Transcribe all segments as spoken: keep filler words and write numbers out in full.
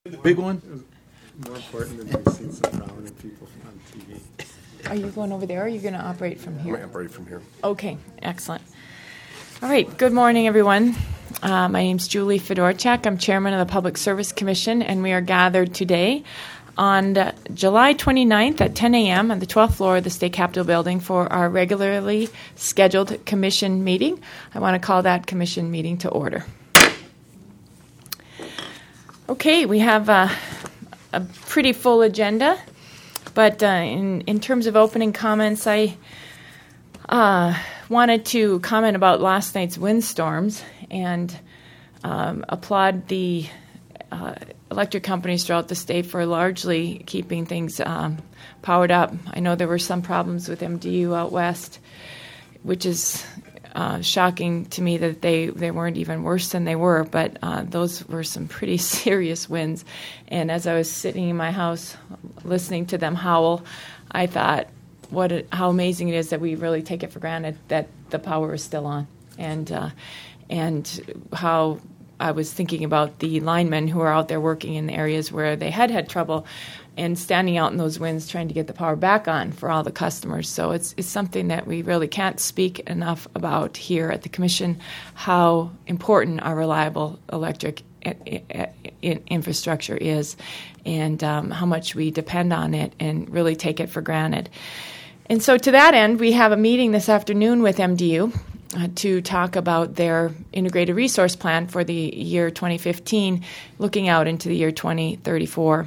The big one? More important than we've seen some prominent people on T V. Are you going over there, or are you going to operate from I'm here? going to operate from here. Okay, excellent. All right, good morning, everyone. Uh, my name's Julie Fedorchak. I'm chairman of the Public Service Commission, and we are gathered today on uh, July twenty-ninth at ten a.m. on the twelfth floor of the State Capitol Building for our regularly scheduled commission meeting. I want to call that commission meeting to order. Okay, we have uh, a pretty full agenda, but uh, in, in terms of opening comments, I uh, wanted to comment about last night's windstorms and um, applaud the uh, electric companies throughout the state for largely keeping things um, powered up. I know there were some problems with M D U out west, which is uh, shocking to me that they, they weren't even worse than they were, but uh, those were some pretty serious winds. And as I was sitting in my house listening to them howl, I thought, what a, how amazing it is that we really take it for granted that the power is still on, and uh, and how I was thinking about the linemen who are out there working in the areas where they had had trouble and standing out in those winds trying to get the power back on for all the customers. So it's it's something that we really can't speak enough about here at the Commission, how important our reliable electric I- I- I- infrastructure is, and um, how much we depend on it and really take it for granted. And so to that end, we have a meeting this afternoon with M D U uh, to talk about their integrated resource plan for the year twenty fifteen, looking out into the year twenty thirty-four.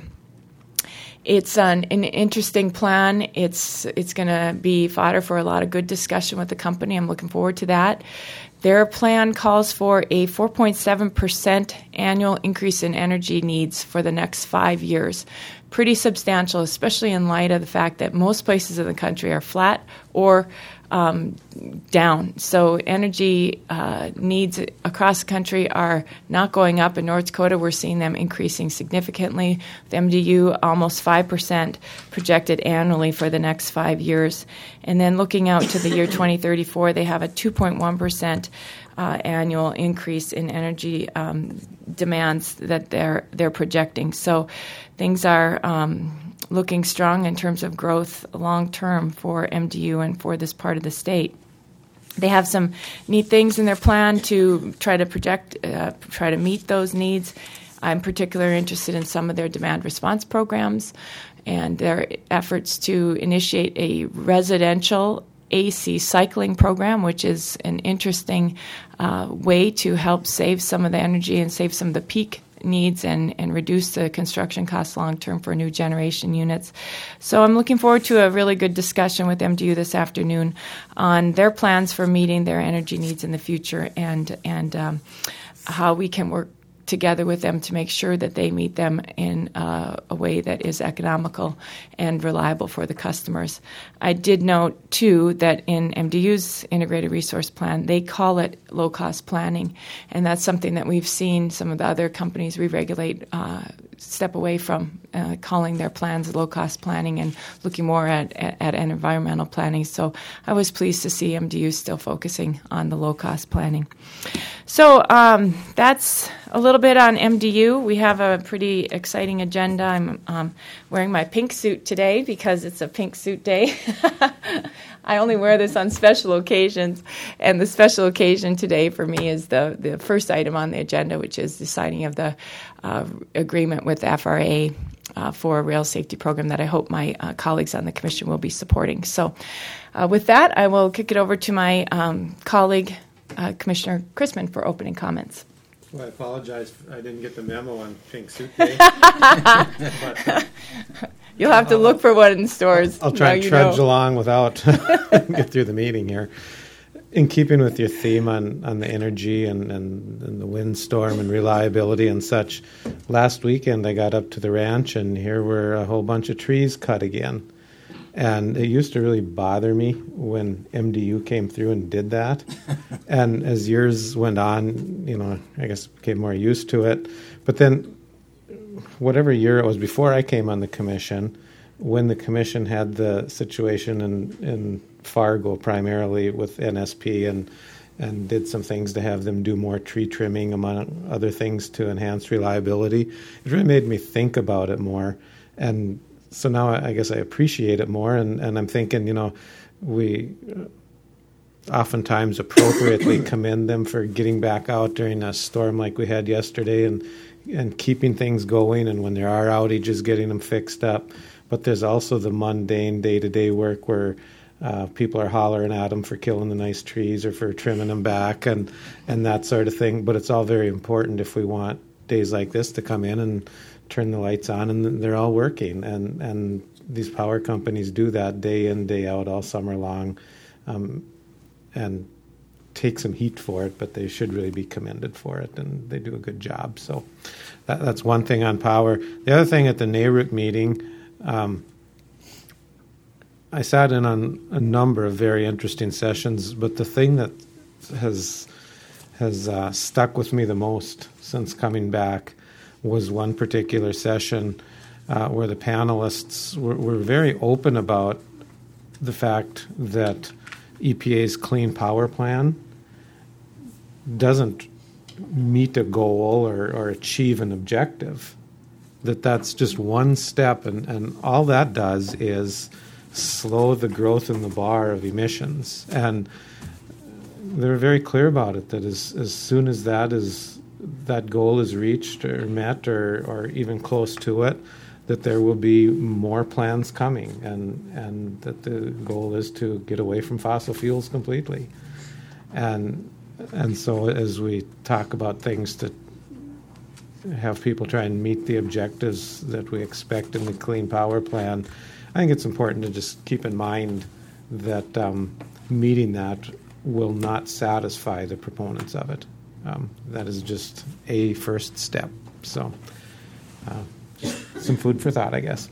It's an, an interesting plan. It's it's going to be fodder for a lot of good discussion with the company. I'm looking forward to that. Their plan calls for a four point seven percent annual increase in energy needs for the next five years. Pretty substantial, especially in light of the fact that most places in the country are flat or um, down. So energy uh, needs across the country are not going up. In North Dakota, we're seeing them increasing significantly. With M D U, almost five percent projected annually for the next five years. And then looking out to the year twenty thirty-four, they have a two point one percent uh, annual increase in energy um, demands that they're they're projecting. So things are um, looking strong in terms of growth long term for M D U and for this part of the state. They have some neat things in their plan to try to project, uh, try to meet those needs. I'm particularly interested in some of their demand response programs and their efforts to initiate a residential A C cycling program, which is an interesting uh, way to help save some of the energy and save some of the peak needs and, and reduce the construction costs long-term for new generation units. So I'm looking forward to a really good discussion with M D U this afternoon on their plans for meeting their energy needs in the future and, and um, how we can work together with them to make sure that they meet them in uh, a way that is economical and reliable for the customers. I did note, too, that in M D U's integrated resource plan, they call it low-cost planning, and that's something that we've seen some of the other companies we regulate uh, step away from, uh, calling their plans low-cost planning and looking more at, at, at environmental planning. So I was pleased to see M D U still focusing on the low-cost planning. So um, that's a little bit on M D U. We have a pretty exciting agenda. I'm um, wearing my pink suit today because it's a pink suit day. I only wear this on special occasions, and the special occasion today for me is the, the first item on the agenda, which is the signing of the uh, agreement with F R A uh, for a rail safety program that I hope my uh, colleagues on the Commission will be supporting. So uh, with that, I will kick it over to my um, colleague, uh, Commissioner Chrisman, for opening comments. Well, I apologize. I didn't get the memo on Pink Suit Day. but, uh, You'll have to look for one in stores. I'll try now and you trudge know. along without get through the meeting here. In keeping with your theme on, on the energy and, and, and the windstorm and reliability and such, last weekend I got up to the ranch and here were a whole bunch of trees cut again. And it used to really bother me when M D U came through and did that. And as years went on, you know, I guess became more used to it. But then whatever year it was before I came on the commission, when the commission had the situation in, in Fargo primarily with N S P and and did some things to have them do more tree trimming, among other things, to enhance reliability. It really made me think about it more. And so now I, I guess I appreciate it more. And, and I'm thinking, you know, we oftentimes appropriately commend them for getting back out during a storm like we had yesterday and and keeping things going, and when there are outages, getting them fixed up. But there's also the mundane day-to-day work where uh, people are hollering at them for killing the nice trees or for trimming them back and, and that sort of thing. But it's all very important if we want days like this to come in and turn the lights on and they're all working. And, and these power companies do that day in, day out, all summer long, um, and take some heat for it, but they should really be commended for it, and they do a good job. So that, that's one thing on power. The other thing at the NARUC meeting, um, I sat in on a number of very interesting sessions, but the thing that has has uh, stuck with me the most since coming back was one particular session uh, where the panelists were, were very open about the fact that E P A's Clean Power Plan doesn't meet a goal or, or achieve an objective, that that's just one step, and, and all that does is slow the growth in the bar of emissions. And they're very clear about it, that as, as soon as that is that goal is reached or met or, or even close to it, that there will be more plans coming, and, and that the goal is to get away from fossil fuels completely. And and so as we talk about things to have people try and meet the objectives that we expect in the Clean Power Plan, I think it's important to just keep in mind that um, meeting that will not satisfy the proponents of it. Um, that is just a first step. So uh, just some food for thought, I guess.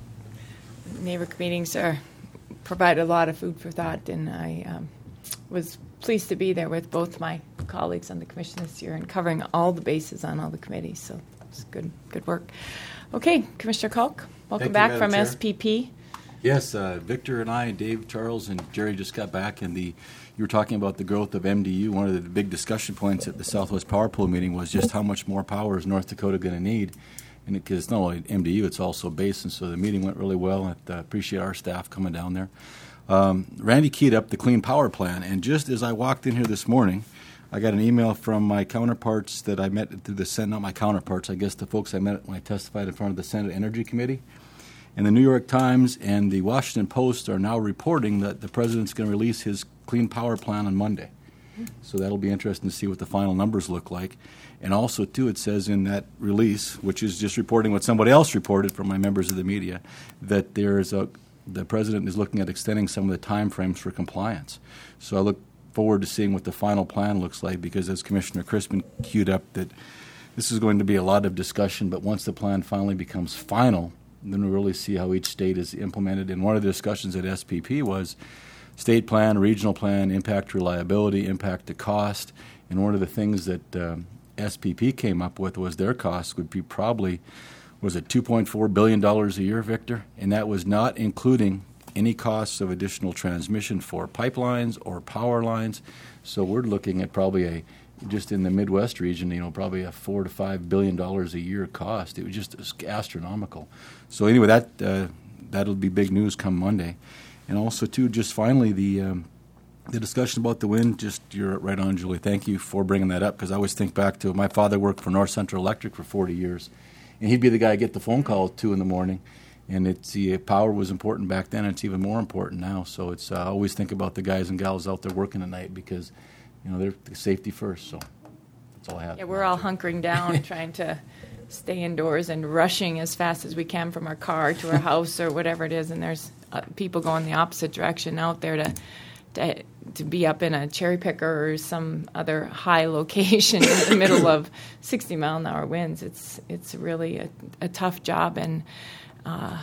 NARUC meetings are provide a lot of food for thought, and I um, was pleased to be there with both my colleagues on the commission this year and covering all the bases on all the committees. So it's good, good work. Okay, Commissioner Kalk, welcome Thank back you, from Madam S P P. Yes, uh, Victor and I, Dave, Charles, and Jerry just got back, and the you were talking about the growth of M D U. One of the big discussion points at the Southwest Power Pool meeting was just how much more power is North Dakota going to need, and because it, it's not only M D U, it's also basin. So the meeting went really well. I uh, appreciate our staff coming down there. Um, Randy keyed up the Clean Power Plan, and just as I walked in here this morning, I got an email from my counterparts that I met through the Senate, not my counterparts, I guess the folks I met when I testified in front of the Senate Energy Committee. And the New York Times and the Washington Post are now reporting that the president's going to release his Clean Power Plan on Monday. So that'll be interesting to see what the final numbers look like. And also, too, it says in that release, which is just reporting what somebody else reported from my members of the media, that there is a the president is looking at extending some of the time frames for compliance. So I look forward to seeing what the final plan looks like, because as Commissioner Crispin queued up, that this is going to be a lot of discussion, but once the plan finally becomes final, then we'll really see how each state is implemented. And one of the discussions at S P P was state plan, regional plan, impact reliability, impact to cost. And one of the things that um, S P P came up with was their cost would be probably, was it two point four billion dollars a year, Victor? And that was not including any costs of additional transmission for pipelines or power lines. So we're looking at probably a, just in the Midwest region, you know, probably a four to five billion dollars a year cost. It was just astronomical. So anyway, that uh, that'll be big news come Monday. And also, too, just finally, the um, the discussion about the wind, just you're right on, Julie. Thank you for bringing that up, because I always think back to my father worked for North Central Electric for forty years, and he'd be the guy get the phone call at two in the morning. And it's the power was important back then, and it's even more important now. So it's uh, I always think about the guys and gals out there working at night, because, you know, they're safety first. So that's all I have. Yeah, we're all hunkering down, trying to stay indoors and rushing as fast as we can from our car to our house or whatever it is. And there's uh, people going the opposite direction out there to, to to be up in a cherry picker or some other high location in the middle of sixty mile an hour winds. It's it's really a, a tough job, and uh,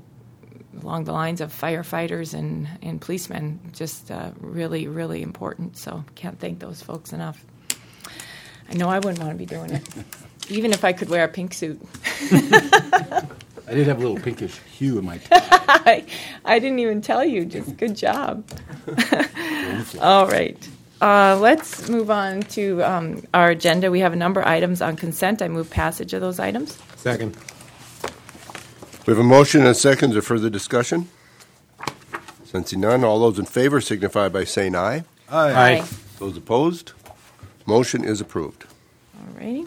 along the lines of firefighters and, and policemen, just uh, really, really important. So can't thank those folks enough. I know I wouldn't want to be doing it, even if I could wear a pink suit. I did have a little pinkish hue in my tie. I, I didn't even tell you. Just good job. All right. uh, let's move on to um, our agenda. We have a number of items on consent. I move passage of those items. Second. We have a motion and a second. Is there further discussion? Sensing none, all those in favor signify by saying aye. Aye. Those opposed? Motion is approved. All righty.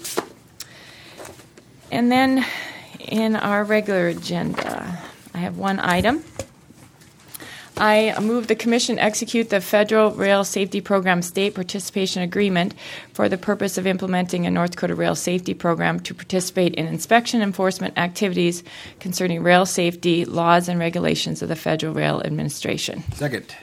And then in our regular agenda, I have one item. I move the Commission execute the Federal Rail Safety Program State Participation Agreement for the purpose of implementing a North Dakota Rail Safety Program to participate in inspection enforcement activities concerning rail safety laws and regulations of the Federal Rail Administration. Second.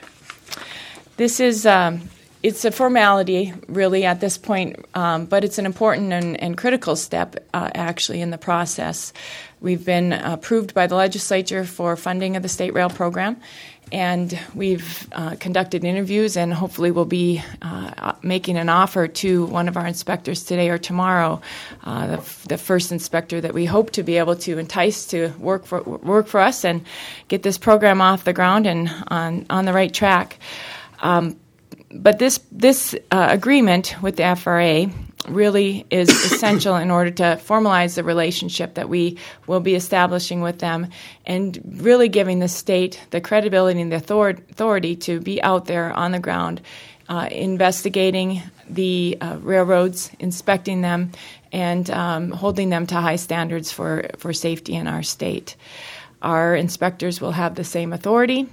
This is um, it's a formality, really, at this point, um, but it's an important and, and critical step, uh, actually, in the process. We've been approved by the legislature for funding of the state rail program, and we've uh, conducted interviews, and hopefully we'll be uh, making an offer to one of our inspectors today or tomorrow, uh, the, f- the first inspector that we hope to be able to entice to work for work for us and get this program off the ground and on, on the right track. Um, But this this uh, agreement with the F R A really is essential in order to formalize the relationship that we will be establishing with them, and really giving the state the credibility and the author- authority to be out there on the ground, uh, investigating the uh, railroads, inspecting them, and um, holding them to high standards for, for safety in our state. Our inspectors will have the same authority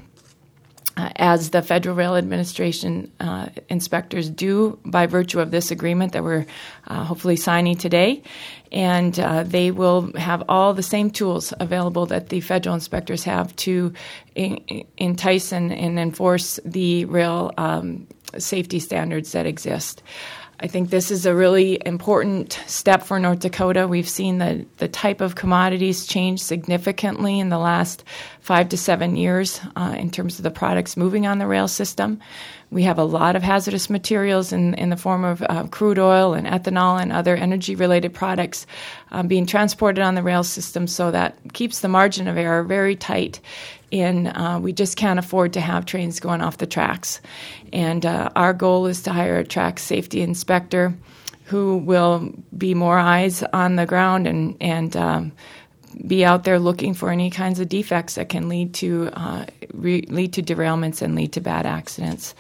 Uh, as the Federal Rail Administration uh, inspectors do by virtue of this agreement that we're uh, hopefully signing today. And uh, they will have all the same tools available that the federal inspectors have to in- entice and, and enforce the rail um, safety standards that exist. I think this is a really important step for North Dakota. We've seen the, the type of commodities change significantly in the last five to seven years uh, in terms of the products moving on the rail system. We have a lot of hazardous materials in, in the form of uh, crude oil and ethanol and other energy-related products um, being transported on the rail system, so that keeps the margin of error very tight. And uh, we just can't afford to have trains going off the tracks. And uh, our goal is to hire a track safety inspector who will be more eyes on the ground and, and um, be out there looking for any kinds of defects that can lead to uh, re- lead to derailments and lead to bad accidents.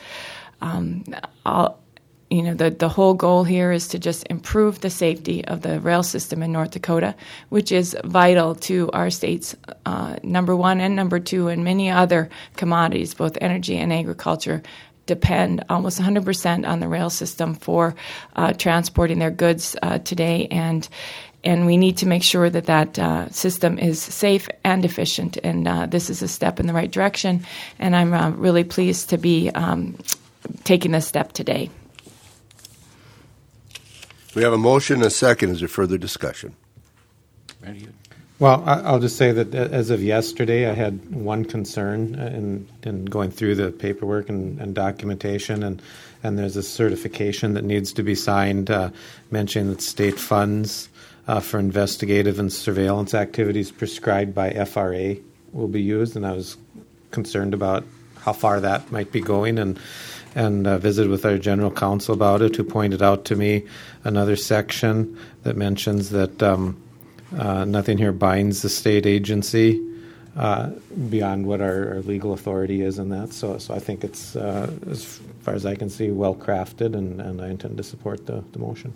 Um, I'll, You know, the, the whole goal here is to just improve the safety of the rail system in North Dakota, which is vital to our state's uh, number one and number two, and many other commodities, both energy and agriculture, depend almost one hundred percent on the rail system for uh, transporting their goods uh, today. And and we need to make sure that that uh, system is safe and efficient. And uh, this is a step in the right direction. And I'm uh, really pleased to be um, taking this step today. We have a motion and a second. Is there further discussion? Well, I- I'll just say that as of yesterday, I had one concern in, in going through the paperwork and, and documentation, and, and there's a certification that needs to be signed uh, mentioning that state funds uh, for investigative and surveillance activities prescribed by F R A will be used, and I was concerned about how far that might be going, and and uh, visited with our general counsel about it, who pointed out to me another section that mentions that um, uh, nothing here binds the state agency uh, beyond what our, our legal authority is in that. So, so I think it's, uh, as far as I can see, well crafted, and, and I intend to support the, the motion.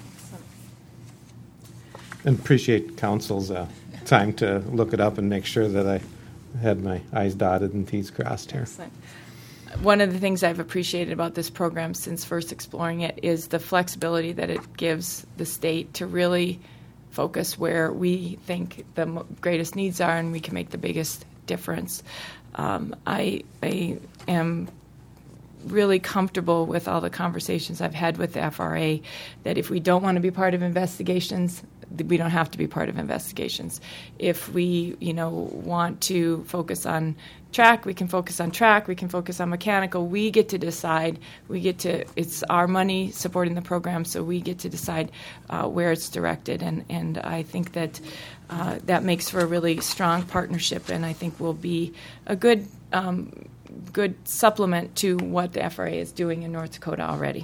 And appreciate council's uh, time to look it up and make sure that I had my I's dotted and T's crossed here. Excellent. One of the things I've appreciated about this program since first exploring it is the flexibility that it gives the state to really focus where we think the mo- greatest needs are, and we can make the biggest difference. Um, I, I am really comfortable with all the conversations I've had with the F R A that if we don't want to be part of investigations, we don't have to be part of investigations. If we, you know, want to focus on track, we can focus on track, we can focus on mechanical. We get to decide. We get to, it's our money supporting the program, so we get to decide uh, where it's directed. And, and I think that uh, that makes for a really strong partnership, and I think will be a good um, good supplement to what the F R A is doing in North Dakota already.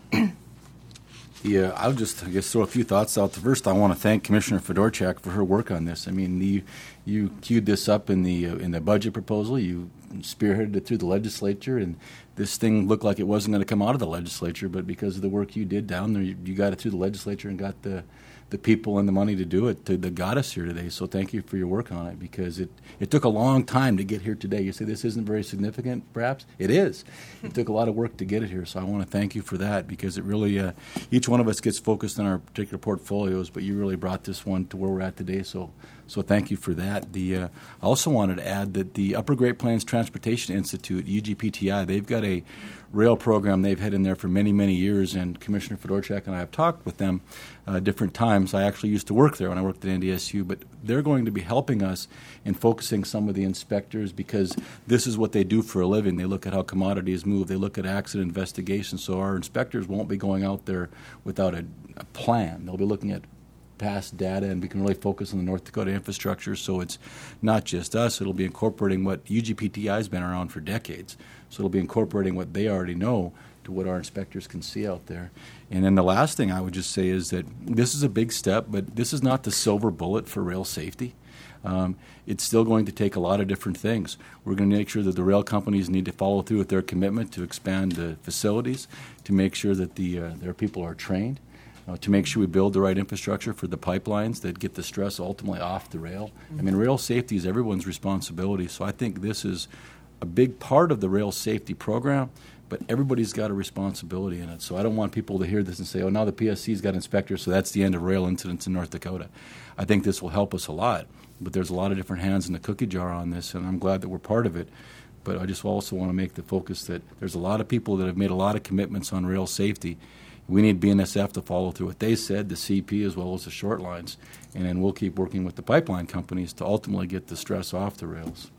Yeah, I'll just, I guess, throw a few thoughts out. First, I want to thank Commissioner Fedorchak for her work on this. I mean, you, you queued this up in the uh, in the budget proposal. You spearheaded it through the legislature, and this thing looked like it wasn't going to come out of the legislature, but because of the work you did down there, you, you got it through the legislature and got the the people and the money to do it to, that got us here today. So thank you for your work on it, because it, it took a long time to get here today. You say this isn't very significant, perhaps? It is. It took a lot of work to get it here, so I want to thank you for that, because it really, uh, each one of us gets focused on our particular portfolios, but you really brought this one to where we're at today, so so thank you for that. The uh, I also wanted to add that the Upper Great Plains Transportation Institute, U G P T I, they've got a rail program they've had in there for many, many years, and Commissioner Fedorchak and I have talked with them uh, different times. I actually used to work there when I worked at N D S U, but they're going to be helping us in focusing some of the inspectors, because this is what they do for a living. They look at how commodities move. They look at accident investigations, so our inspectors won't be going out there without a, a plan. They'll be looking at past data, and we can really focus on the North Dakota infrastructure, so it's not just us. It'll be incorporating what U G P T I has been around for decades, so it'll be incorporating what they already know to what our inspectors can see out there. And then the last thing I would just say is that this is a big step, but this is not the silver bullet for rail safety. Um, it's still going to take a lot of different things. We're going to make sure that the rail companies need to follow through with their commitment to expand the facilities, to make sure that the uh, their people are trained, Uh, to make sure we build the right infrastructure for the pipelines that get the stress ultimately off the rail. Mm-hmm. I mean, rail safety is everyone's responsibility, so I think this is a big part of the rail safety program, but everybody's got a responsibility in it. So I don't want people to hear this and say, oh, now the P S C's got inspectors, so that's the end of rail incidents in North Dakota. I think this will help us a lot, but there's a lot of different hands in the cookie jar on this, and I'm glad that we're part of it. But I just also want to make the focus that there's a lot of people that have made a lot of commitments on rail safety. We need B N S F to follow through what they said, the C P as well as the short lines, and then we'll keep working with the pipeline companies to ultimately get the stress off the rails.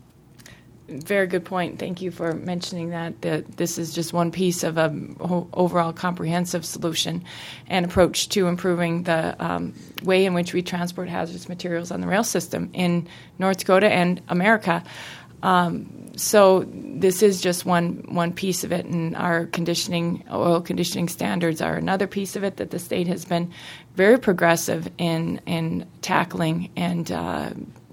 Very good point. Thank you for mentioning that. That this is just one piece of a overall comprehensive solution and approach to improving the um, way in which we transport hazardous materials on the rail system in North Dakota and America. Um, so this is just one one piece of it, and our conditioning, oil conditioning standards are another piece of it that the state has been very progressive in in tackling, and uh,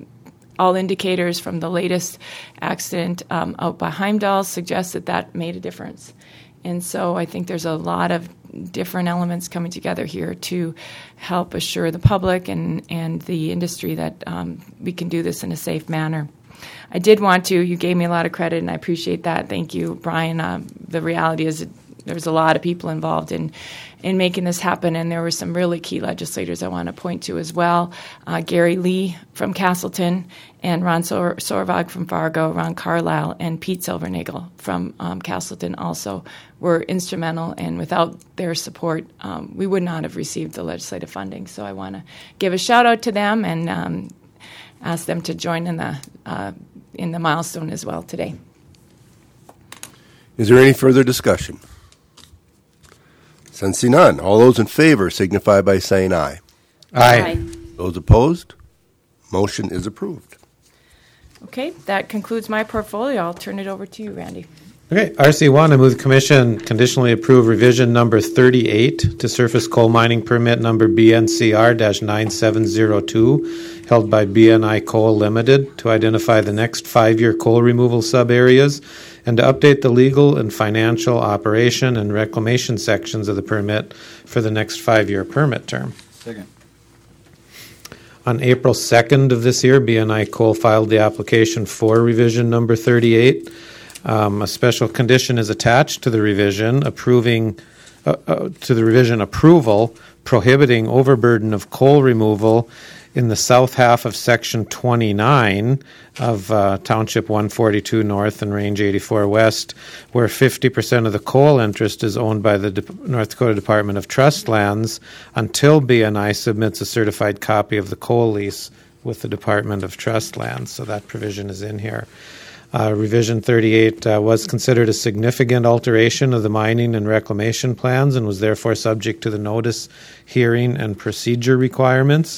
all indicators from the latest accident um, out by Heimdall suggest that that made a difference. And so I think there's a lot of different elements coming together here to help assure the public and, and the industry that um, we can do this in a safe manner. I did want to, you gave me a lot of credit, and I appreciate that. Thank you, Brian. Um, the reality is there's a lot of people involved in, in making this happen, and there were some really key legislators I want to point to as well. Uh, Gary Lee from Castleton, and Ron Sor- Sorvag from Fargo, Ron Carlisle, and Pete Silvernagel from um, Castleton also were instrumental, and without their support, um, we would not have received the legislative funding. So I want to give a shout-out to them and um, ask them to join in the uh, in the milestone as well today. Is there any further discussion? Sensing none, all those in favor signify by saying aye. Aye. Aye. Those opposed, motion is approved. Okay, that concludes my portfolio. I'll turn it over to you, Randy. Okay, R C one, I move the Commission conditionally approve revision number thirty-eight to surface coal mining permit number B N C R nine seven zero two, held by B N I Coal Limited, to identify the next five-year coal removal sub-areas and to update the legal and financial operation and reclamation sections of the permit for the next five-year permit term. Second. On April second of this year, B N I Coal filed the application for revision number thirty-eight. Um, a special condition is attached to the revision, approving uh, uh, to the revision approval prohibiting overburden of coal removal in the south half of Section twenty-nine of uh, Township one forty-two North and Range eighty-four West, where fifty percent of the coal interest is owned by the De- North Dakota Department of Trust Lands, until B N I submits a certified copy of the coal lease with the Department of Trust Lands. So that provision is in here. Uh, revision thirty-eight uh, was considered a significant alteration of the mining and reclamation plans and was therefore subject to the notice, hearing, and procedure requirements.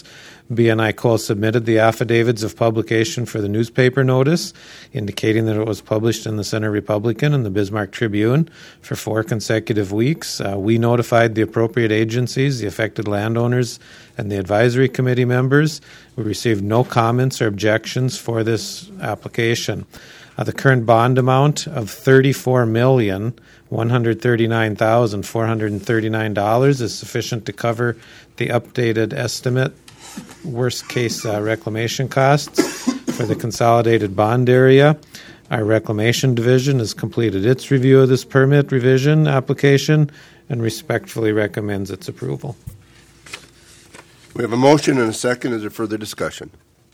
B N I Coal submitted the affidavits of publication for the newspaper notice, indicating that it was published in the Center Republican and the Bismarck Tribune for four consecutive weeks. Uh, we notified the appropriate agencies, the affected landowners, and the advisory committee members. We received no comments or objections for this application. Uh, the current bond amount of thirty-four million one hundred thirty-nine thousand four hundred thirty-nine dollars is sufficient to cover the updated estimate worst case uh, reclamation costs for the consolidated bond area. Our reclamation division has completed its review of this permit revision application and respectfully recommends its approval. We have a motion and a second. Is there further discussion?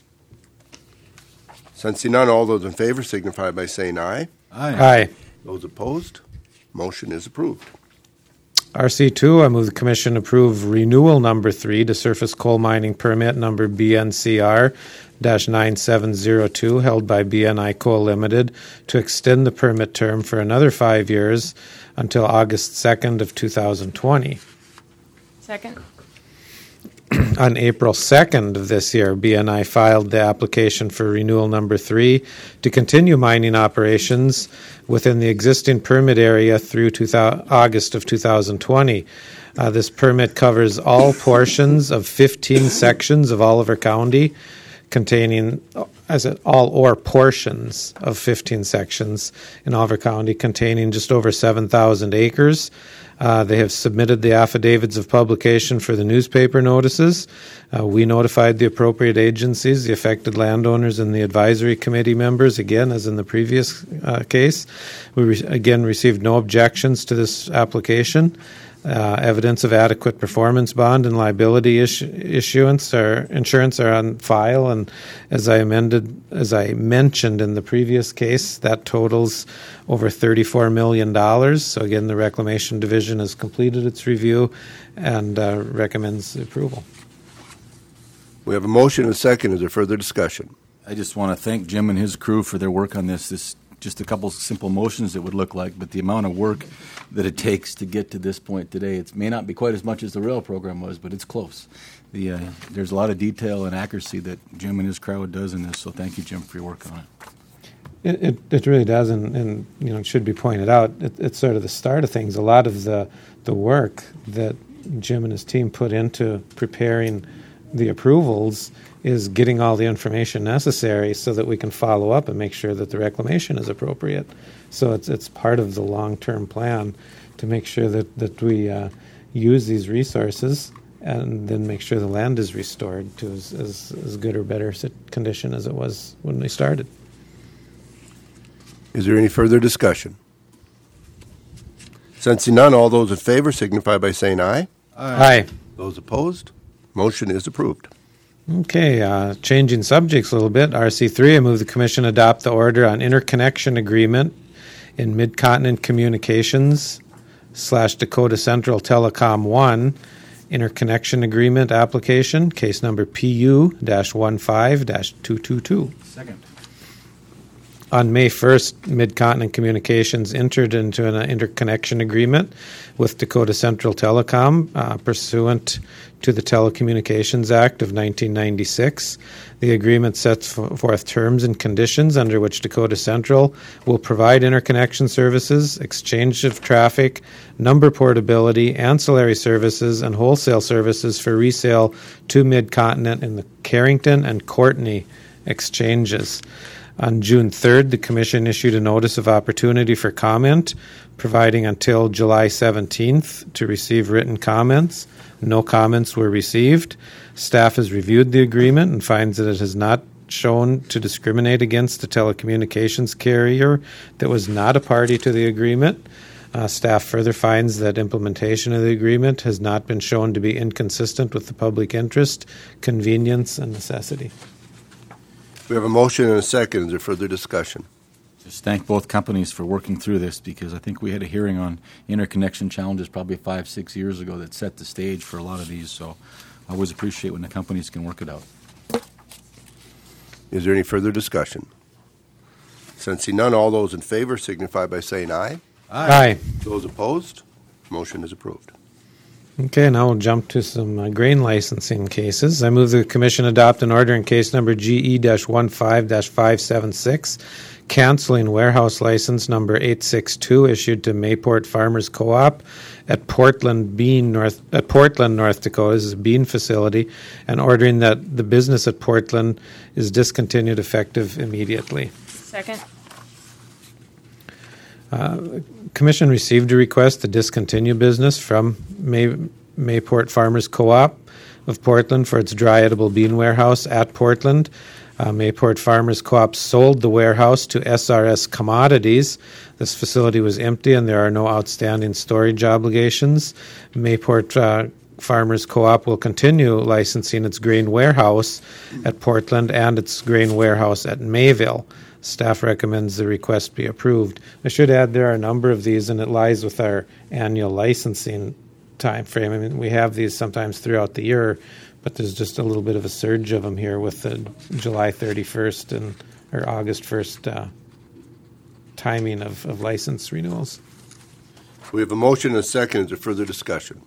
Sensing none, all those in favor signify by saying aye. Aye. Those opposed, motion is approved. R C two, I move the Commission approve renewal number three to surface coal mining permit number B N C R nine seven zero two held by B N I Coal Limited to extend the permit term for another five years until August second of two thousand twenty. Second. On April second of this year, B N I filed the application for renewal number three to continue mining operations within the existing permit area through two thousand, August of two thousand twenty. Uh, this permit covers all portions of fifteen sections of Oliver County, containing, as it, all or portions of fifteen sections in Oliver County containing just over seven thousand acres. Uh, they have submitted the affidavits of publication for the newspaper notices. Uh, we notified the appropriate agencies, the affected landowners, and the advisory committee members, again, as in the previous uh, case. We re- again received no objections to this application. Uh, evidence of adequate performance bond and liability is- issuance or insurance are on file, and as I amended, as I mentioned in the previous case, that totals over thirty-four million dollars. So again, the Reclamation Division has completed its review and uh, recommends approval. We have a motion and a second. Is there further discussion? I just want to thank Jim and his crew for their work on this. This just a couple simple motions it would look like, but the amount of work that it takes to get to this point today, it may not be quite as much as the rail program was, but it's close. The uh, there's a lot of detail and accuracy that Jim and his crowd does in this, so thank you, Jim, for your work on it. It, it, it really does, and, and you know, it should be pointed out, it, it's sort of the start of things. A lot of the, the work that Jim and his team put into preparing the approvals is getting all the information necessary so that we can follow up and make sure that the reclamation is appropriate. So it's it's part of the long-term plan to make sure that, that we uh, use these resources and then make sure the land is restored to as, as, as good or better condition as it was when we started. Is there any further discussion? Sensing none, all those in favor signify by saying aye. Aye. Aye. Those opposed, motion is approved. Okay, uh, changing subjects a little bit. R C three, I move the Commission adopt the order on interconnection agreement in Mid-Continent Communications slash Dakota Central Telecom one interconnection agreement application, case number P U fifteen two two two. Second. On May first, Mid-Continent Communications entered into an interconnection agreement with Dakota Central Telecom uh, pursuant to the Telecommunications Act of nineteen ninety-six. The agreement sets f- forth terms and conditions under which Dakota Central will provide interconnection services, exchange of traffic, number portability, ancillary services, and wholesale services for resale to Mid-Continent in the Carrington and Courtney exchanges. On June third, the Commission issued a notice of opportunity for comment, providing until July seventeenth to receive written comments. No comments were received. Staff has reviewed the agreement and finds that it has not shown to discriminate against the telecommunications carrier that was not a party to the agreement. Uh, staff further finds that implementation of the agreement has not been shown to be inconsistent with the public interest, convenience, and necessity. We have a motion and a second. Is there further discussion? Just thank both companies for working through this, because I think we had a hearing on interconnection challenges probably five, six years ago that set the stage for a lot of these. So I always appreciate when the companies can work it out. Is there any further discussion? Sensing none, all those in favor signify by saying aye. Aye. Those opposed, motion is approved. Okay, now we'll jump to some uh, grain licensing cases. I move the Commission adopt an order in case number G E fifteen five seven six, canceling warehouse license number eight six two issued to Mayport Farmers Co-op at Portland, Bean, North at Portland, North Dakota. This is a bean facility, and ordering that the business at Portland is discontinued effective immediately. Second. Uh, Commission received a request to discontinue business from May, Mayport Farmers Co-op of Portland for its dry edible bean warehouse at Portland. Uh, Mayport Farmers Co-op sold the warehouse to S R S Commodities. This facility was empty and there are no outstanding storage obligations. Mayport uh, Farmers Co-op will continue licensing its grain warehouse at Portland and its grain warehouse at Mayville. Staff recommends the request be approved. I should add there are a number of these, and it lies with our annual licensing time frame. I mean, we have these sometimes throughout the year, but there's just a little bit of a surge of them here with the July thirty-first and or August first uh, timing of, of license renewals. We have a motion and a second. Is there further discussion?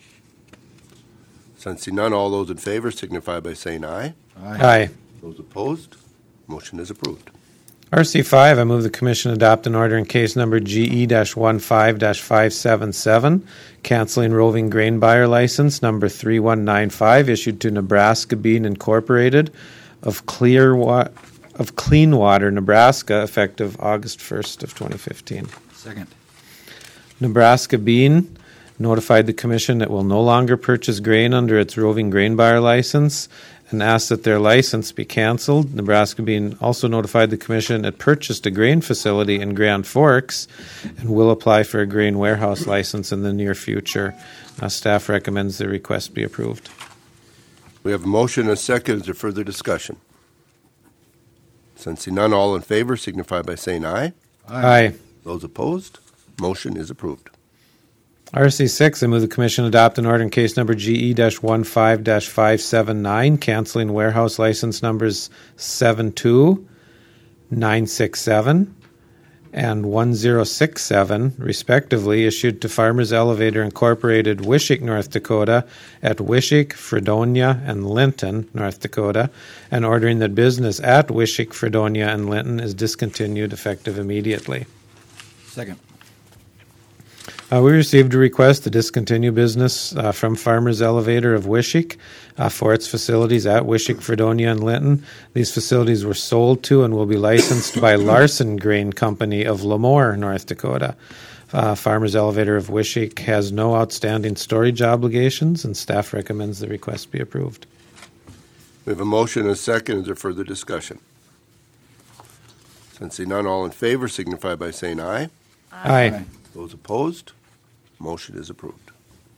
Sensing none, all those in favor signify by saying aye. Aye. Aye. Those opposed, motion is approved. R C five, I move the Commission adopt an order in case number G E fifteen five seven seven, canceling roving grain buyer license number three one nine five issued to Nebraska Bean Incorporated of Clear Wa- of Cleanwater, Nebraska, effective August first of twenty fifteen. Second. Nebraska Bean notified the Commission it will no longer purchase grain under its roving grain buyer license and asked that their license be canceled. Nebraska Bean also notified the Commission it purchased a grain facility in Grand Forks and will apply for a grain warehouse license in the near future. Uh, staff recommends the request be approved. We have a motion and a second. Is there further discussion? Sensing none, all in favor signify by saying aye. Aye. Aye. Those opposed, motion is approved. R C six, I move the Commission adopt an order in case number G E fifteen five seven nine, canceling warehouse license numbers seven two, nine six seven, and one zero six seven, respectively, issued to Farmers Elevator Incorporated, Wishick, North Dakota, at Wishick, Fredonia, and Linton, North Dakota, and ordering that business at Wishick, Fredonia, and Linton is discontinued effective immediately. Second. Uh, we received a request to discontinue business uh, from Farmers Elevator of Wishick uh, for its facilities at Wishick, Fredonia, and Linton. These facilities were sold to and will be licensed by Larson Grain Company of Lemoore, North Dakota. Uh, Farmers Elevator of Wishick has no outstanding storage obligations, and staff recommends the request be approved. We have a motion and a second. Is there further discussion? Sensing none, all in favor signify by saying aye. Aye. Aye. Those opposed, motion is approved.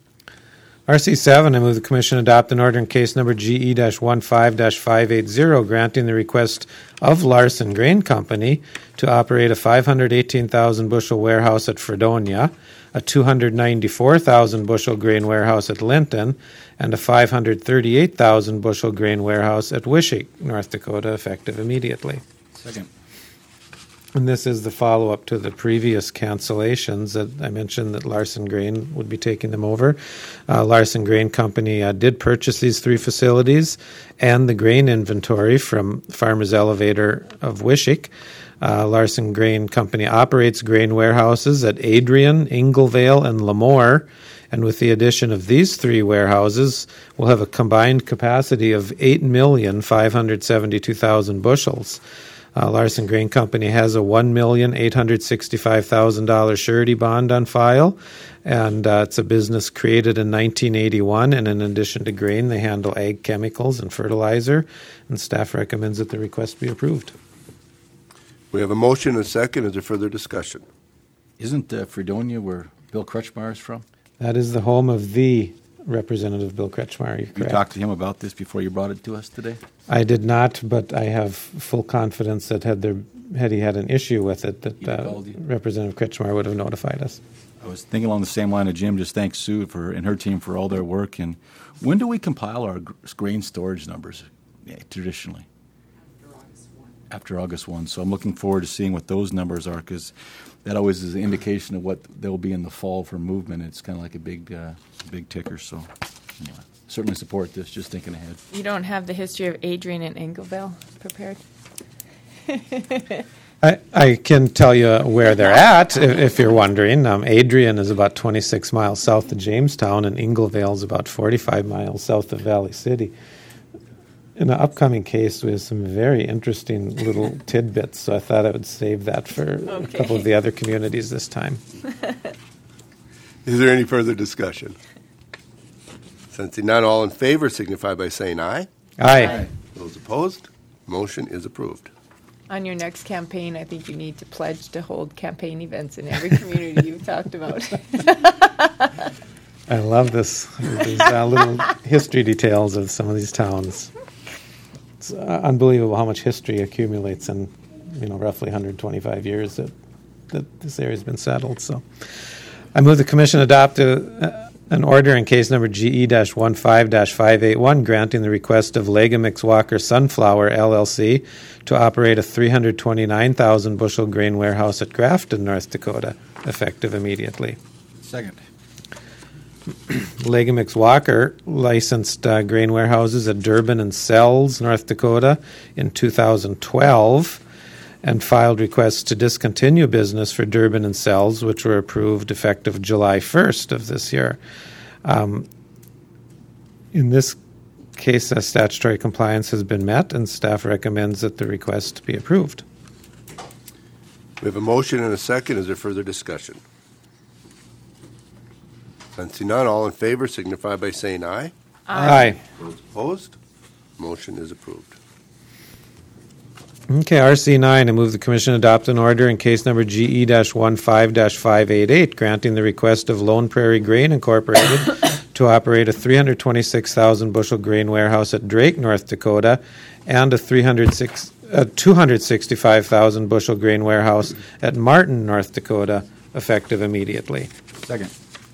R C seven, I move the Commission adopt an order in case number G E fifteen five eight zero, granting the request of Larson Grain Company to operate a five hundred eighteen thousand bushel warehouse at Fredonia, a two hundred ninety-four thousand bushel grain warehouse at Linton, and a five hundred thirty-eight thousand bushel grain warehouse at Wishick, North Dakota, effective immediately. Second. And this is the follow-up to the previous cancellations that I mentioned that Larson Grain would be taking them over. Uh, Larson Grain Company uh, did purchase these three facilities and the grain inventory from Farmers Elevator of Wishick. Uh, Larson Grain Company operates grain warehouses at Adrian, Inglevale, and Lemoore. And with the addition of these three warehouses, we'll have a combined capacity of eight million five hundred seventy-two thousand bushels. Uh, Larson Grain Company has a one million eight hundred sixty-five thousand dollars surety bond on file, and uh, it's a business created in nineteen eighty-one, and in addition to grain, they handle ag chemicals and fertilizer, and staff recommends that the request be approved. We have a motion and a second. Is there further discussion? Isn't uh, Fredonia where Bill Kretschmar is from? That is the home of the Representative Bill Kretschmar. You're correct. You talked to him about this before you brought it to us today? I did not, but I have full confidence that had there had he had an issue with it, that uh, Representative Kretschmar would have notified us. I was thinking along the same line of Jim. Just thanks Sue for and her team for all their work. And when do we compile our grain storage numbers? Yeah, traditionally, after August first. So I'm looking forward to seeing what those numbers are, because that always is an indication of what they'll be in the fall for movement. It's kind of like a big, uh, big ticker. So anyway, certainly support this, just thinking ahead. You don't have the history of Adrian and Engelville prepared? I, I can tell you where they're at, if, if you're wondering. Um, Adrian is about twenty-six miles south of Jamestown, and Inglevale is about forty-five miles south of Valley City. In an upcoming case, we have some very interesting little tidbits, so I thought I would save that for Okay. a couple of the other communities this time. Is there any further discussion? Sensing none, all in favor signify by saying aye. Aye. Those opposed, motion is approved. On your next campaign, I think you need to pledge to hold campaign events in every community you've talked about. I love this. These uh, little history details of some of these towns. It's uh, unbelievable how much history accumulates in, you know, roughly one hundred twenty-five years that, that this area's been settled. So, I move the commission adopt a, uh, an order in case number G E fifteen five eighty-one, granting the request of Legamix Walker Sunflower L L C to operate a three hundred twenty-nine thousand bushel grain warehouse at Grafton, North Dakota, effective immediately. Second. Legamix Walker licensed uh, grain warehouses at Durbin and Sells, North Dakota, in two thousand twelve, and filed requests to discontinue business for Durbin and Sells, which were approved effective July first of this year. Um, in this case, uh, statutory compliance has been met, and staff recommends that the request be approved. We have a motion and a second. Is there further discussion? Sensing none, all in favor signify by saying aye. Aye. Those opposed, motion is approved. Okay, R C nine, I move the commission adopt an order in case number G E fifteen five eighty-eight, granting the request of Lone Prairie Grain Incorporated to operate a three hundred twenty-six thousand bushel grain warehouse at Drake, North Dakota, and a three hundred six, uh, two hundred sixty-five thousand bushel grain warehouse at Martin, North Dakota, effective immediately. Second.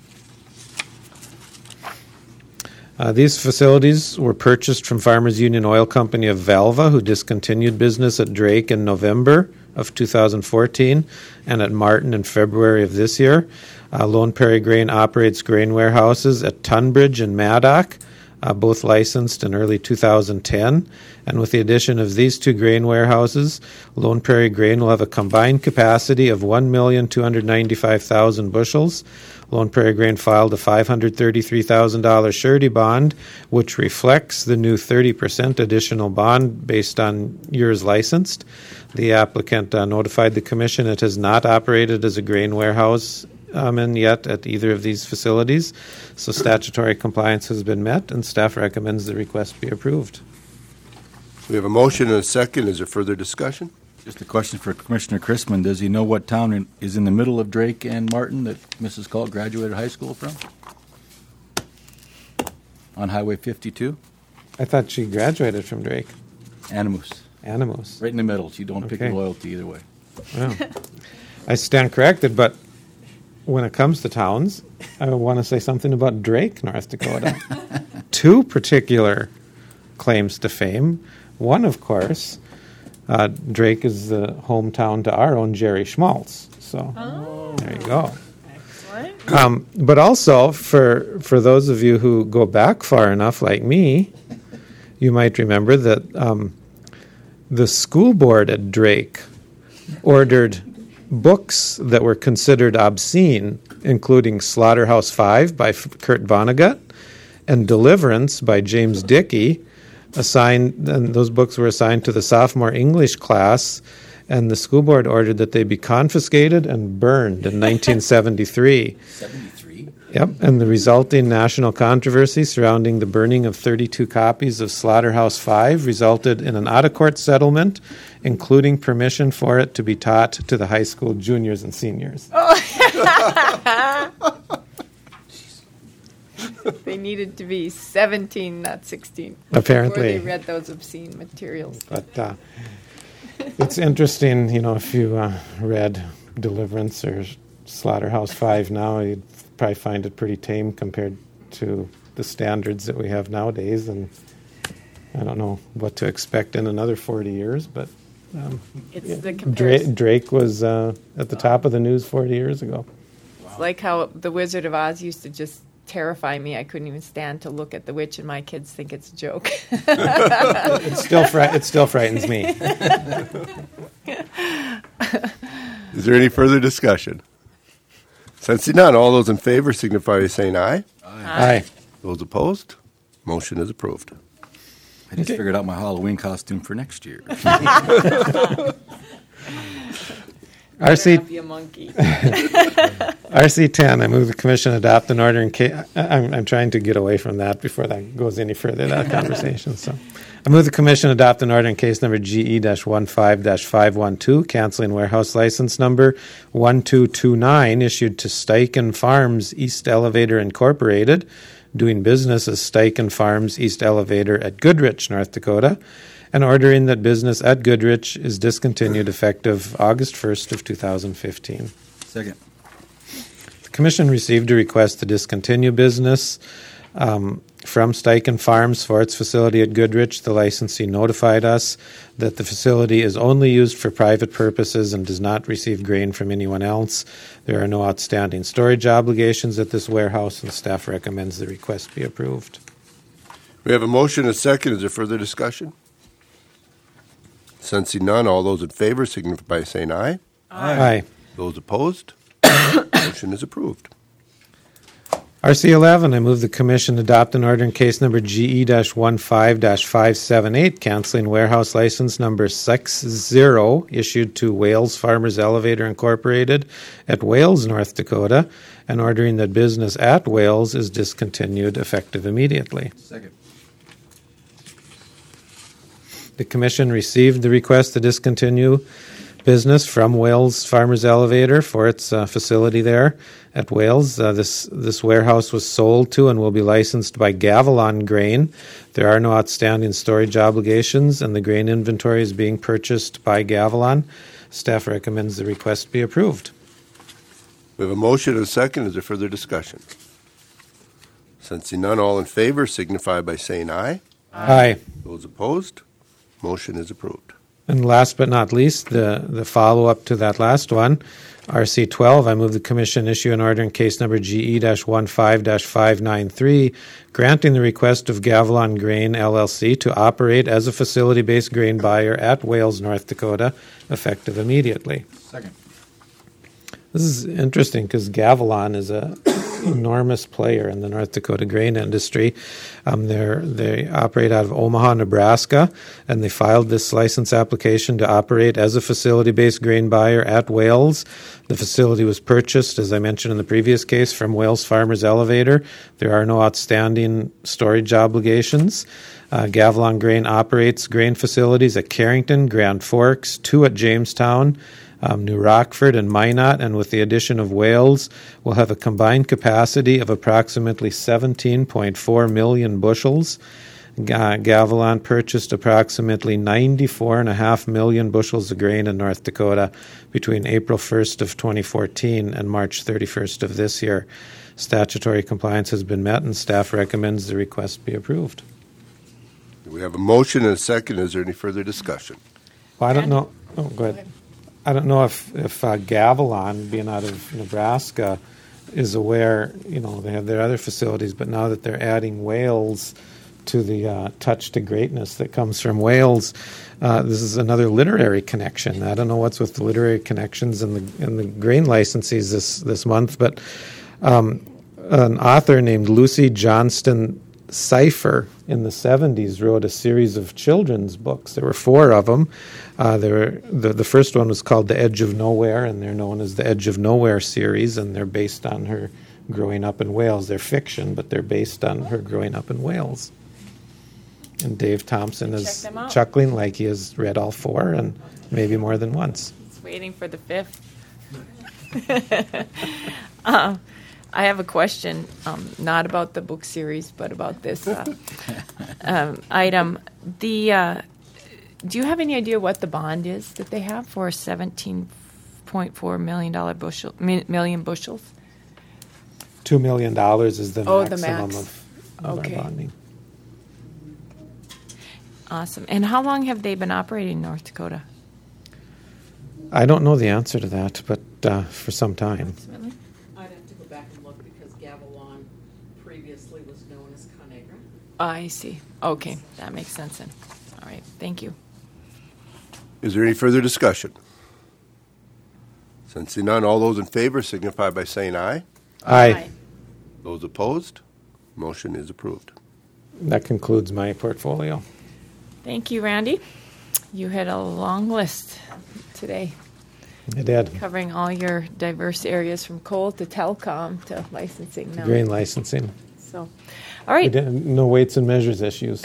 Uh, these facilities were purchased from Farmers Union Oil Company of Valva, who discontinued business at Drake in November of two thousand fourteen and at Martin in February of this year. Uh, Lone Prairie Grain operates grain warehouses at Tunbridge and Maddock, uh, both licensed in early two thousand ten. And with the addition of these two grain warehouses, Lone Prairie Grain will have a combined capacity of one million two hundred ninety-five thousand bushels. Lone Prairie Grain filed a five hundred thirty-three thousand dollars surety bond, which reflects the new thirty percent additional bond based on years licensed. The applicant uh, notified the commission it has not operated as a grain warehouse um, and yet at either of these facilities, so statutory compliance has been met, and staff recommends the request be approved. We have a motion and a second. Is there further discussion? Just a question for Commissioner Chrisman. Does he know what town in, is in the middle of Drake and Martin that Missus Call graduated high school from? On Highway fifty-two? I thought she graduated from Drake. Animus. Animus. Right in the middle. You don't pick Okay. loyalty either way. Wow. I stand corrected, but when it comes to towns, I want to say something about Drake, North Dakota. Two particular claims to fame. One, of course, uh, Drake is the hometown to our own Jerry Schmaltz. So Oh. there you go. Excellent. Um, but also, for for those of you who go back far enough, like me, you might remember that um, the school board at Drake ordered books that were considered obscene, including Slaughterhouse Five by F- Kurt Vonnegut and Deliverance by James Dickey, assigned, and those books were assigned to the sophomore English class, and the school board ordered that they be confiscated and burned in nineteen seventy-three. seventy-three? Yep, and the resulting national controversy surrounding the burning of thirty-two copies of Slaughterhouse Five resulted in an out-of-court settlement, including permission for it to be taught to the high school juniors and seniors. They needed to be seventeen, not sixteen. Apparently. Before they read those obscene materials. But uh, it's interesting, you know, if you uh, read Deliverance or Slaughterhouse Five now, you'd probably find it pretty tame compared to the standards that we have nowadays. And I don't know what to expect in another forty years, but It's the Drake, comparison. Drake was uh, at the top of the news forty years ago. It's like how the Wizard of Oz used to just terrify me. I couldn't even stand to look at the witch, and my kids think it's a joke. It still fri- it still frightens me. Is there any further discussion? Sensing none, all those in favor signify by saying aye. Aye. Those opposed, motion is approved. I just figured out my Halloween costume for next year. R C Be a monkey. R C ten, I move the commission adopt an order in case, I'm, I'm trying to get away from that before that goes any further, that conversation. So I move the commission adopt an order in case number G E fifteen five one two, canceling warehouse license number one two two nine issued to Steichen Farms East Elevator Incorporated, doing business as Steichen Farms East Elevator at Goodrich, North Dakota, and ordering that business at Goodrich is discontinued effective August first of two thousand fifteen. Second. The Commission received a request to discontinue business um, from Steichen Farms for its facility at Goodrich. The licensee notified us that the facility is only used for private purposes and does not receive grain from anyone else. There are no outstanding storage obligations at this warehouse, and staff recommends the request be approved. We have a motion and a second. Is there further discussion? Sensing none, all those in favor signify by saying aye. Aye. Those opposed, motion is approved. R C eleven, I move the Commission adopt an order in case number G E fifteen five seven eight, canceling warehouse license number six zero issued to Wales Farmers Elevator Incorporated at Wales, North Dakota, and ordering that business at Wales is discontinued effective immediately. Second. The Commission received the request to discontinue business from Wales Farmers Elevator for its uh, facility there at Wales. Uh, this this warehouse was sold to and will be licensed by Gavilon Grain. There are no outstanding storage obligations, and the grain inventory is being purchased by Gavilon. Staff recommends the request be approved. We have a motion and a second. Is there further discussion? Sensing none, all in favor signify by saying aye. Aye. Those opposed, motion is approved. And last but not least, the, the follow-up to that last one, R C twelve, I move the Commission issue an order in case number G E fifteen five nine three, granting the request of Gavilon Grain, L L C, to operate as a facility-based grain buyer at Wales, North Dakota, effective immediately. Second. This is interesting because Gavilon is a enormous player in the North Dakota grain industry. Um, they they operate out of Omaha, Nebraska, and they filed this license application to operate as a facility-based grain buyer at Wales. The facility was purchased, as I mentioned in the previous case, from Wales Farmers Elevator. There are no outstanding storage obligations. Uh, Gavilon Grain operates grain facilities at Carrington, Grand Forks, two at Jamestown, Um, New Rockford and Minot, and with the addition of Wales, will have a combined capacity of approximately seventeen point four million bushels. Ga- Gavilon purchased approximately ninety-four point five million bushels of grain in North Dakota between April first of twenty fourteen and March thirty-first of this year. Statutory compliance has been met, and staff recommends the request be approved. We have a motion and a second. Is there any further discussion? Well, I don't know. Oh, go ahead. I don't know if, if uh, Gavilon, being out of Nebraska, is aware, you know, they have their other facilities, but now that they're adding Wales to the uh, touch to greatness that comes from Wales, uh, this is another literary connection. I don't know what's with the literary connections and the and the grain licensees this, this month, but um, an author named Lucy Johnston Cipher in the seventies wrote a series of children's books. There were four of them. Uh, there were, the, the first one was called The Edge of Nowhere, and they're known as the Edge of Nowhere series, and they're based on her growing up in Wales. They're fiction, but they're based on her growing up in Wales. And Dave Thompson is them out. chuckling like he has read all four, and maybe more than once. It's waiting for the fifth. uh, I have a question, um, not about the book series, but about this uh, um, item. The uh, do you have any idea what the bond is that they have for seventeen point four million dollar bushel mi- million bushels? Two million dollars is the Oh, the maximum max. of, of Okay. our bonding. Awesome. And how long have they been operating in North Dakota? I don't know the answer to that, but uh, for some time. I'd have to go back and look because Gavilan previously was known as Conagra. I see. Okay, that makes sense then. All right, thank you. Is there any further discussion? Sensing none, all those in favor signify by saying aye. Aye. Those opposed, motion is approved. That concludes my portfolio. Thank you, Randy. You had a long list today, I did. covering all your diverse areas from coal to telecom to licensing now. Grain licensing. So, all We right. didn't- No weights and measures issues.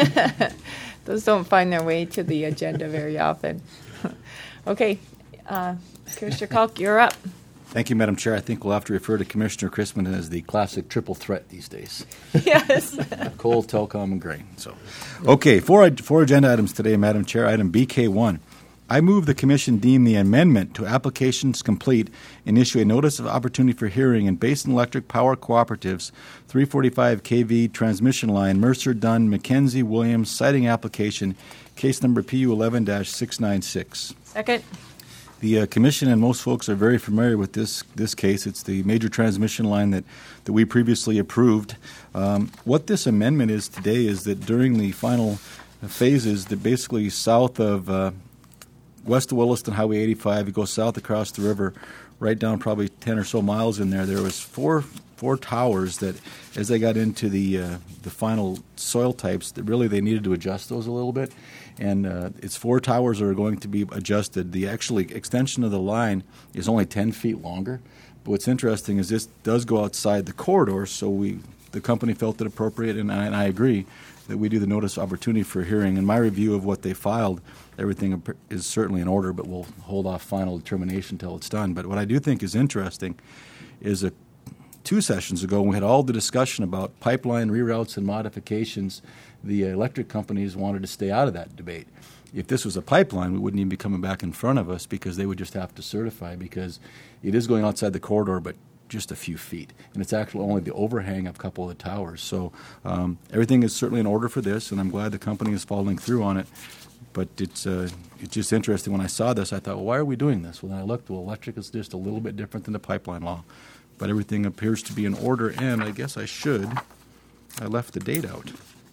Those don't find their way to the agenda very often. Okay, uh, Commissioner Kalk, you're up. Thank you, Madam Chair. I think we'll have to refer to Commissioner Chrisman as the classic triple threat these days. Yes. Coal, telecom, and grain. So, okay, four, four agenda items today, Madam Chair. Item B K one. I move the Commission deem the amendment to applications complete and issue a notice of opportunity for hearing in Basin Electric Power Cooperatives three forty-five K V transmission line Mercer Dunn McKenzie Williams siting application, case number P U eleven dash six nine six. Second. The uh, Commission and most folks are very familiar with this this case. It's the major transmission line that, that we previously approved. Um, what this amendment is today is that during the final phases, that basically south of uh, west of Williston Highway eighty-five, you go south across the river, right down probably ten or so miles in there, there was four four towers that, as they got into the uh, the final soil types, that really they needed to adjust those a little bit. And uh, it's four towers that are going to be adjusted. The actually extension of the line is only ten feet longer. But what's interesting is this does go outside the corridor, so we the company felt it appropriate, and I, and I agree, that we do the notice of opportunity for hearing. In my review of what they filed, everything is certainly in order, but we'll hold off final determination until it's done. But what I do think is interesting is a two sessions ago, when we had all the discussion about pipeline reroutes and modifications, the electric companies wanted to stay out of that debate. If this was a pipeline, we wouldn't even be coming back in front of us because they would just have to certify, because it is going outside the corridor, but just a few feet. And it's actually only the overhang of a couple of the towers. So um, everything is certainly in order for this, and I'm glad the company is following through on it. But it's uh, it's just interesting. When I saw this, I thought, well, why are we doing this? Well, then I looked, well, electric is just a little bit different than the pipeline law. But everything appears to be in order, and I guess I should. I left the date out.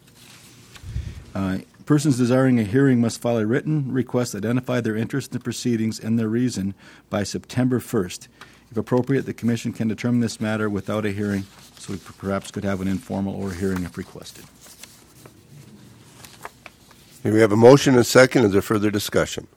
Uh, persons desiring a hearing must file a written request, identify their interest in the proceedings and their reason by September first. If appropriate, the Commission can determine this matter without a hearing, so we perhaps could have an informal or hearing if requested. Here we have a motion and a second. Is there further discussion?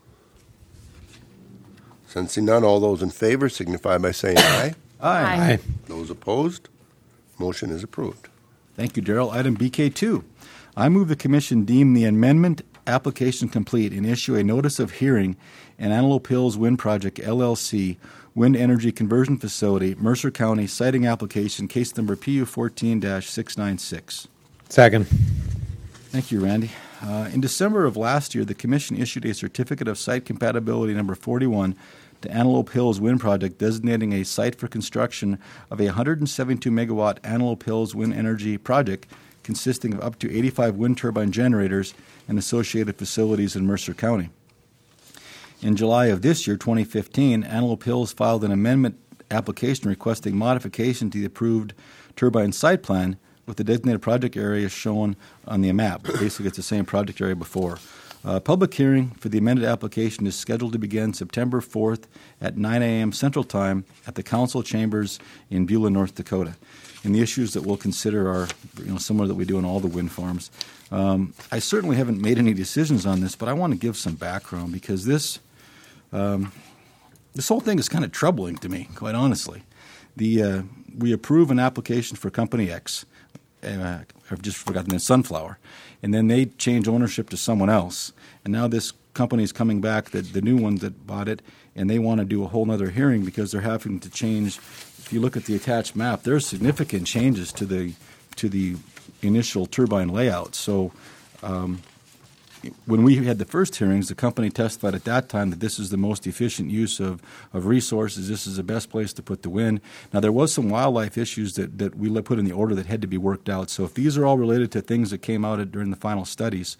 Sensing none, all those in favor signify by saying aye. Aye. Aye. Those opposed, motion is approved. Thank you, Darrell. Item B K two. I move the Commission deem the amendment application complete and issue a notice of hearing in Antelope Hills Wind Project, L L C, Wind Energy Conversion Facility, Mercer County, siting application, case number P U fourteen dash six nine six. Second. Thank you, Randy. Uh, in December of last year, the Commission issued a certificate of site compatibility number forty-one to Antelope Hills Wind Project, designating a site for construction of a one hundred seventy-two megawatt Antelope Hills Wind Energy Project consisting of up to eighty-five wind turbine generators and associated facilities in Mercer County. In July of this year, twenty fifteen, Antelope Hills filed an amendment application requesting modification to the approved turbine site plan with the designated project area shown on the map. Basically, it's the same project area before. Uh, public hearing for the amended application is scheduled to begin September fourth at nine a.m. Central Time at the Council Chambers in Beulah, North Dakota. And the issues that we'll consider are, you know, similar that we do on all the wind farms. Um, I certainly haven't made any decisions on this, but I want to give some background because this um, this whole thing is kind of troubling to me, quite honestly. The uh, we approve an application for Company X. Uh, I've just forgotten the Sunflower, and then they change ownership to someone else, and now this company is coming back, the, the new one that bought it, and they want to do a whole other hearing because they're having to change. If you look at the attached map, there's significant changes to the to the initial turbine layout. So um, when we had the first hearings, the company testified at that time that this is the most efficient use of, of resources. This is the best place to put the wind. Now, there was some wildlife issues that, that we put in the order that had to be worked out. So if these are all related to things that came out during the final studies,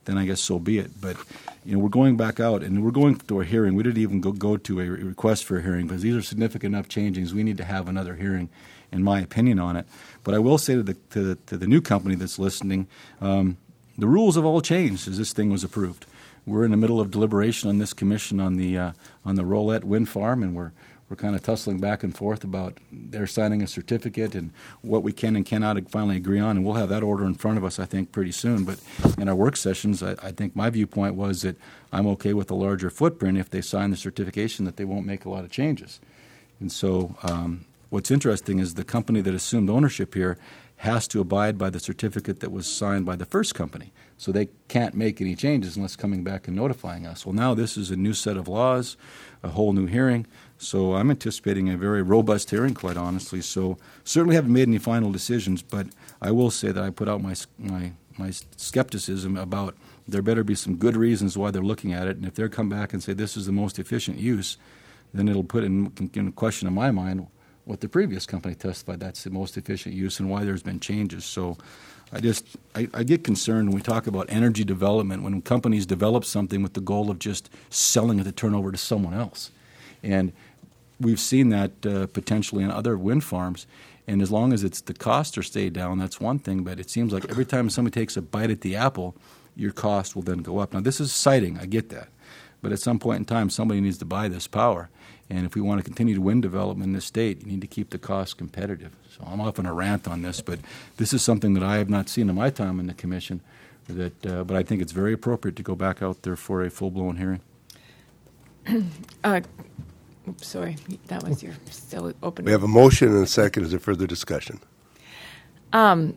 then I guess so be it. But, you know, we're going back out, and we're going to a hearing. We didn't even go, go to a request for a hearing because these are significant enough changes. We need to have another hearing, in my opinion, on it. But I will say to the, to the, to the new company that's listening, um, the rules have all changed as this thing was approved. We're in the middle of deliberation on this commission on the uh, on the Rolette Wind Farm, and we're we're kind of tussling back and forth about they're signing a certificate and what we can and cannot finally agree on, and we'll have that order in front of us, I think, pretty soon. But in our work sessions, I, I think my viewpoint was that I'm okay with a larger footprint if they sign the certification that they won't make a lot of changes. And so um, what's interesting is the company that assumed ownership here has to abide by the certificate that was signed by the first company. So they can't make any changes unless coming back and notifying us. Well, now this is a new set of laws, a whole new hearing. So I'm anticipating a very robust hearing, quite honestly. So certainly haven't made any final decisions, but I will say that I put out my my my skepticism about there better be some good reasons why they're looking at it. And if they come back and say this is the most efficient use, then it'll put in, in question in my mind what the previous company testified that's the most efficient use and why there's been changes. So I just I, I get concerned when we talk about energy development when companies develop something with the goal of just selling it to turn over to someone else. And we've seen that uh, potentially in other wind farms. And as long as it's the costs are stayed down, that's one thing. But it seems like every time somebody takes a bite at the apple, your cost will then go up. Now, this is siting. I get that. But at some point in time, somebody needs to buy this power. And if we want to continue to wind development in this state, you need to keep the cost competitive. So I'm off on a rant on this, but this is something that I have not seen in my time in the commission. That, uh, but I think it's very appropriate to go back out there for a full-blown hearing. uh, oops, sorry, that was your still open. We have a motion and a second. Is there further discussion? Um,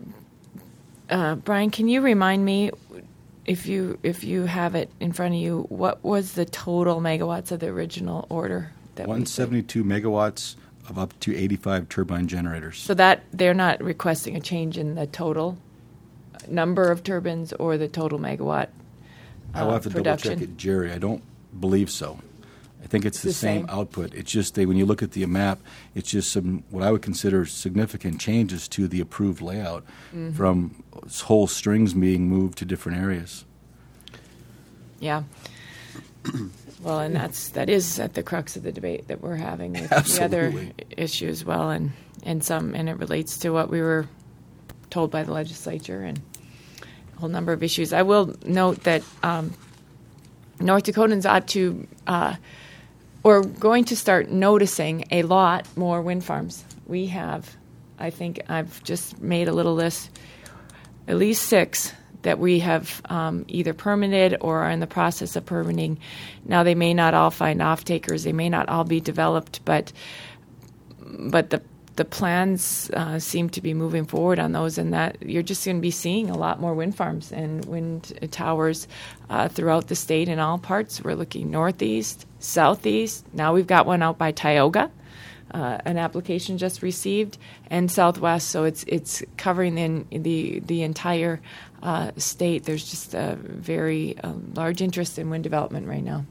uh, Brian, can you remind me, if you if you have it in front of you, what was the total megawatts of the original order? That one hundred seventy-two megawatts of up to eighty-five turbine generators. So that they're not requesting a change in the total number of turbines or the total megawatt uh, I will have to production? double check it, Jerry. I don't believe so. I think it's the, The same, same. output. It's just they, when you look at the map, it's just some what I would consider significant changes to the approved layout Mm-hmm. from whole strings being moved to different areas. Yeah. Well, and that's that is at the crux of the debate that we're having with Absolutely. the other issue as well, and, and some, and it relates to what we were told by the legislature and a whole number of issues. I will note that um, North Dakotans ought to, uh, or going to start noticing a lot more wind farms. We have, I think I've just made a little list, at least six that we have um, either permitted or are in the process of permitting. Now, they may not all find off-takers. They may not all be developed, but but the the plans uh, seem to be moving forward on those, and that you're just going to be seeing a lot more wind farms and wind towers uh, throughout the state in all parts. We're looking northeast, southeast. Now we've got one out by Tioga. Uh, an application just received, and Southwest, so it's it's covering the the, the entire uh, state. There's just a very uh, large interest in wind development right now.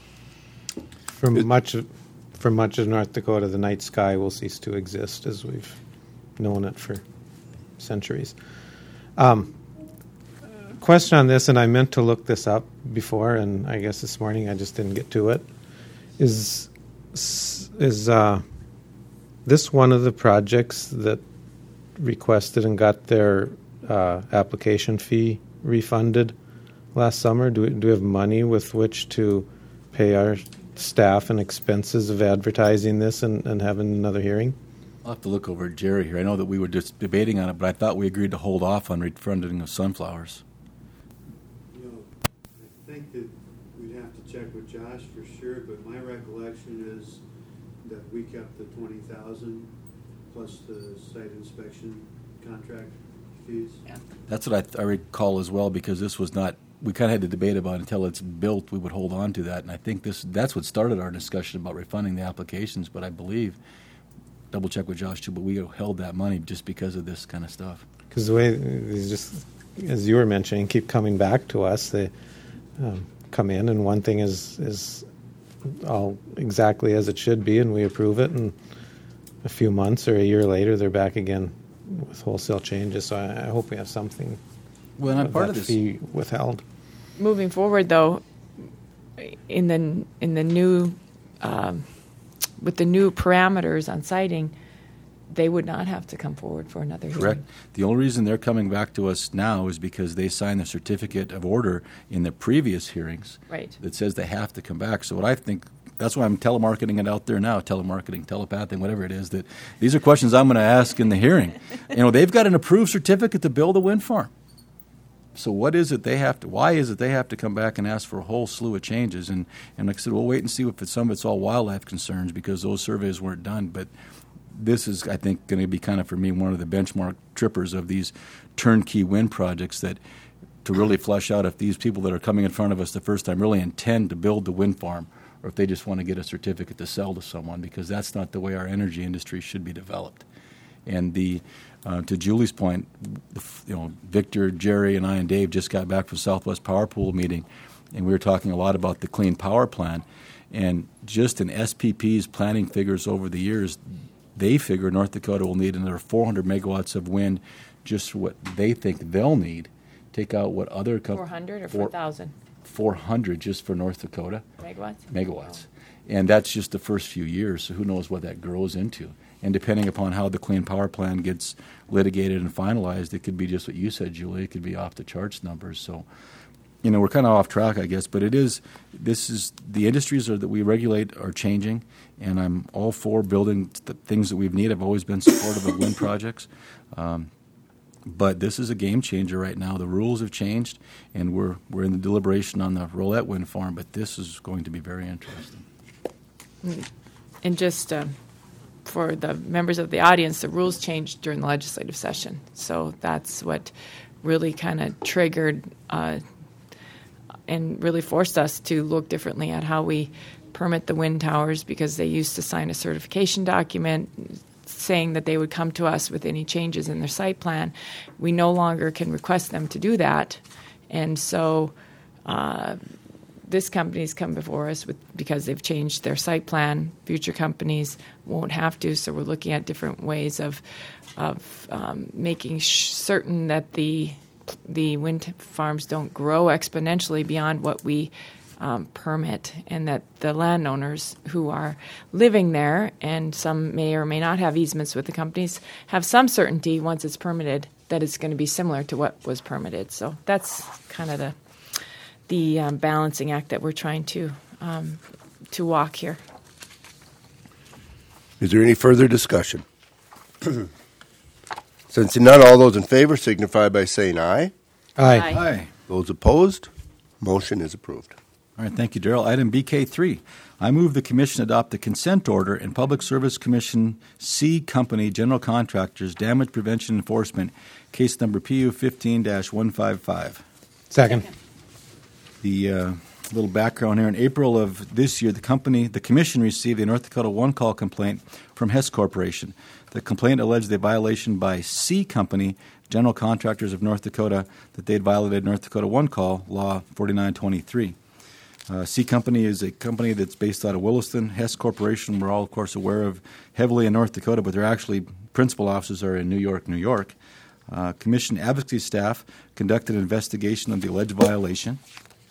For much of, for much of North Dakota, the night sky will cease to exist as we've known it for centuries. Um, question on this, and I meant to look this up before, and I guess this morning I just didn't get to it. Is is uh, this one of the projects that requested and got their uh, application fee refunded last summer? Do we, do we have money with which to pay our staff and expenses of advertising this and, and having another hearing? I'll have to look over at Jerry here. I know that we were just debating on it, but I thought we agreed to hold off on refunding of sunflowers. You know, I think that we'd have to check with Josh for sure, but my recollection is that we kept the twenty thousand plus the site inspection contract fees. Yeah. That's what I, th- I recall as well, because this was not, we kind of had to debate about it until it's built, we would hold on to that. And I think this that's what started our discussion about refunding the applications, but I believe, double check with Josh too, but we held that money just because of this kind of stuff. Because the way these just, as you were mentioning, keep coming back to us. They um, come in, and one thing is is all exactly as it should be, and we approve it, and a few months or a year later, they're back again with wholesale changes. So I, I hope we have something Well, and I'm of part that of this. fee withheld. Moving forward, though, in the in the new um, with the new parameters on siting, they would not have to come forward for another hearing. Correct. The only reason they're coming back to us now is because they signed the certificate of order in the previous hearings Right. that says they have to come back. So what I think, that's why I'm telemarketing it out there now, telemarketing, telepathing, whatever it is, that these are questions I'm going to ask in the hearing. You know, they've got an approved certificate to build a wind farm. So what is it they have to, why is it they have to come back and ask for a whole slew of changes? And, and like I said, we'll wait and see if it's, some of it's all wildlife concerns because those surveys weren't done. But this is, I think, going to be kind of, for me, one of the benchmark trippers of these turnkey wind projects that to really flesh out if these people that are coming in front of us the first time really intend to build the wind farm or if they just want to get a certificate to sell to someone, because that's not the way our energy industry should be developed. And the uh, to Julie's point, you know, Victor, Jerry, and I and Dave just got back from Southwest Power Pool meeting, and we were talking a lot about the Clean Power Plan. And just in S P P's planning figures over the years, they figure North Dakota will need another four hundred megawatts of wind just for what they think they'll need. Take out what other companies. four hundred or four thousand? four hundred just for North Dakota. Megawatts? Megawatts. And that's just the first few years, so who knows what that grows into. And depending upon how the Clean Power Plan gets litigated and finalized, it could be just what you said, Julie. It could be off the charts numbers. So, you know, we're kind of off track, I guess. But it is, this is, the industries are, that we regulate are changing, and I'm all for building the things that we need. I've always been supportive of wind projects. Um, but this is a game changer right now. The rules have changed, and we're we're in the deliberation on the Rolette wind farm, but this is going to be very interesting. And just uh, for the members of the audience, the rules changed during the legislative session. So that's what really kind of triggered uh, and really forced us to look differently at how we permit the wind towers, because they used to sign a certification document saying that they would come to us with any changes in their site plan. We no longer can request them to do that. And so uh, this company's come before us with because they've changed their site plan. Future companies won't have to, so we're looking at different ways of of um, making sh- certain that the the wind farms don't grow exponentially beyond what we um, permit, and that the landowners who are living there, and some may or may not have easements with the companies, have some certainty once it's permitted that it's going to be similar to what was permitted. So that's kind of the the um, balancing act that we're trying to um, to walk here. Is there any further discussion? Since none, all those in favor signify by saying aye. Aye. Aye. Aye. Those opposed, motion is approved. All right, thank you, Darrell. Item B K three. I move the Commission adopt the consent order and Public Service Commission C Company General Contractors Damage Prevention Enforcement, case number P U fifteen dash one five five. Second. The uh, little background here. In April of this year, the company, the Commission received a North Dakota one-call complaint from Hess Corporation. The complaint alleged a violation by C Company, General Contractors of North Dakota, that they had violated North Dakota one-call law forty-nine twenty-three. Uh, C Company is a company that's based out of Williston. Hess Corporation, we're all, of course, aware of heavily in North Dakota, but their actually principal offices are in New York, New York. Uh, Commission advocacy staff conducted an investigation of the alleged violation.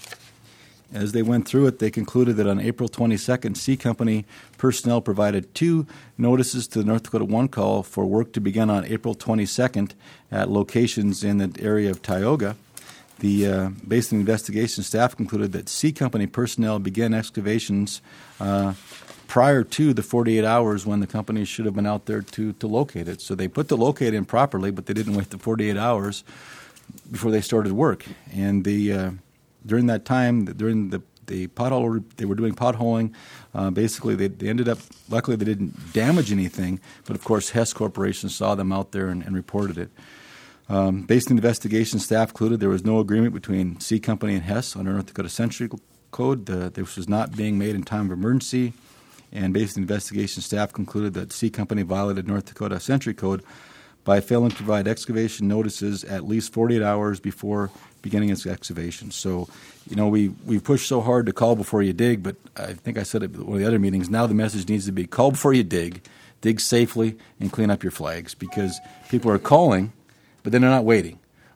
As they went through it, they concluded that on April twenty-second, C Company personnel provided two notices to the North Dakota One Call for work to begin on April twenty-second at locations in the area of Tioga. The uh, based on the investigation, staff concluded that C Company personnel began excavations uh, prior to the forty-eight hours when the company should have been out there to, to locate it. So they put the locate in properly, but they didn't wait the forty-eight hours before they started work. And the uh, during that time, during the the pothole, they were doing potholing. Uh, basically, they, they ended up, luckily they didn't damage anything, but of course Hess Corporation saw them out there and, and reported it. Um, based on the investigation, staff concluded there was no agreement between C Company and Hess under North Dakota Century Code. The, this was not being made in time of emergency. And based on the investigation, staff concluded that C Company violated North Dakota Century Code by failing to provide excavation notices at least forty-eight hours before beginning its excavation. So, you know, we, we pushed so hard to call before you dig, but I think I said it at one of the other meetings, now the message needs to be call before you dig, dig safely, and clean up your flags, because people are calling, but then they're not waiting.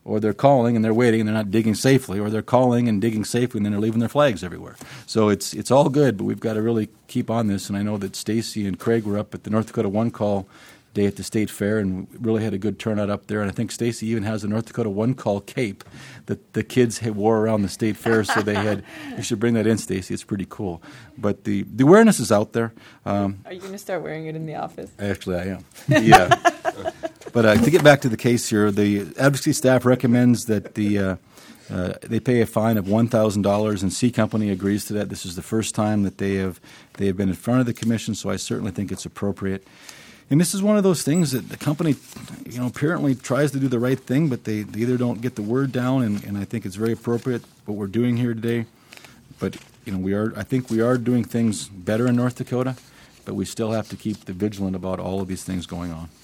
or they're calling and they're waiting and they're not digging safely, or they're calling and digging safely and then they're leaving their flags everywhere. So it's it's all good, but we've got to really keep on this. And I know that Stacy and Craig were up at the North Dakota One Call Day at the State Fair and really had a good turnout up there. And I think Stacy even has a North Dakota One Call cape that the kids had wore around the State Fair. So they had, you should bring that in, Stacy. It's pretty cool. But the, the awareness is out there. Um, Are you going to start wearing it in the office? Actually, I am. Yeah. But uh, to get back to the case here, the advocacy staff recommends that the uh, uh, they pay a fine of one thousand dollars, and C Company agrees to that. This is the first time that they have they have been in front of the commission, so I certainly think it's appropriate. And this is one of those things that the company, you know, apparently tries to do the right thing, but they, they either don't get the word down, and, and I think it's very appropriate what we're doing here today. But you know, we are I think we are doing things better in North Dakota, but we still have to keep the vigilant about all of these things going on.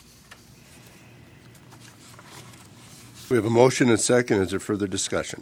We have a motion and second. Is there further discussion?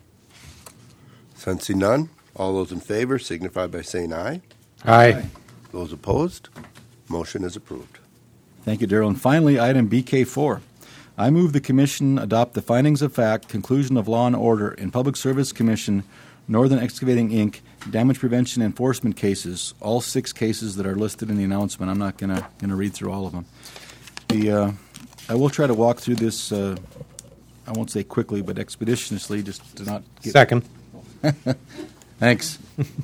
Sensing none, all those in favor signify by saying aye. Aye. Those opposed, motion is approved. Thank you, Daryl. And finally, item B K four. I move the Commission adopt the findings of fact, conclusion of law and order in Public Service Commission, Northern Excavating, Incorporated, damage prevention enforcement cases, all six cases that are listed in the announcement. I'm not going to going to read through all of them. The uh, I will try to walk through this, uh, I won't say quickly, but expeditiously, just to not get... Second. Thanks.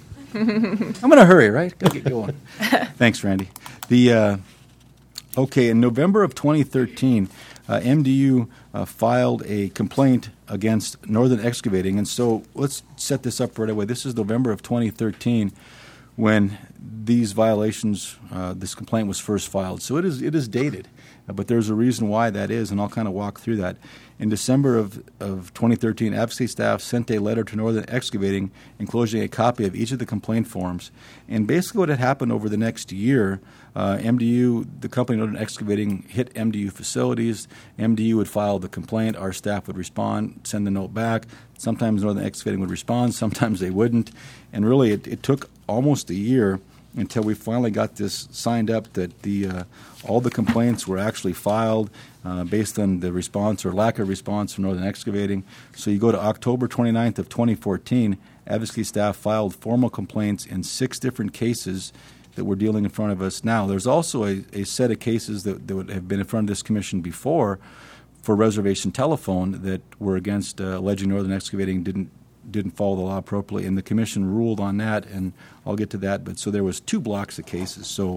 I'm going to hurry, right? Gotta get going. Thanks, Randy. The uh, okay, in November of twenty thirteen, uh, M D U uh, filed a complaint against Northern Excavating, and so let's set this up right away. This is November of twenty thirteen when these violations, uh, this complaint was first filed. So it is it is dated, uh, but there's a reason why that is, and I'll kind of walk through that. In December of, of twenty thirteen, advocacy staff sent a letter to Northern Excavating enclosing a copy of each of the complaint forms. And basically what had happened over the next year, uh, M D U, the company Northern Excavating, hit M D U facilities. M D U would file the complaint. Our staff would respond, send the note back. Sometimes Northern Excavating would respond. Sometimes they wouldn't. And really it, it took almost a year until we finally got this signed up that the uh, all the complaints were actually filed uh, based on the response or lack of response from Northern Excavating. So you go to October twenty-ninth of twenty fourteen, advocacy staff filed formal complaints in six different cases that we're dealing in front of us now. There's also a, a set of cases that, that would have been in front of this commission before for reservation telephone that were against uh, alleging Northern Excavating didn't didn't follow the law appropriately, and the commission ruled on that, and I'll get to that. But so there was two blocks of cases. So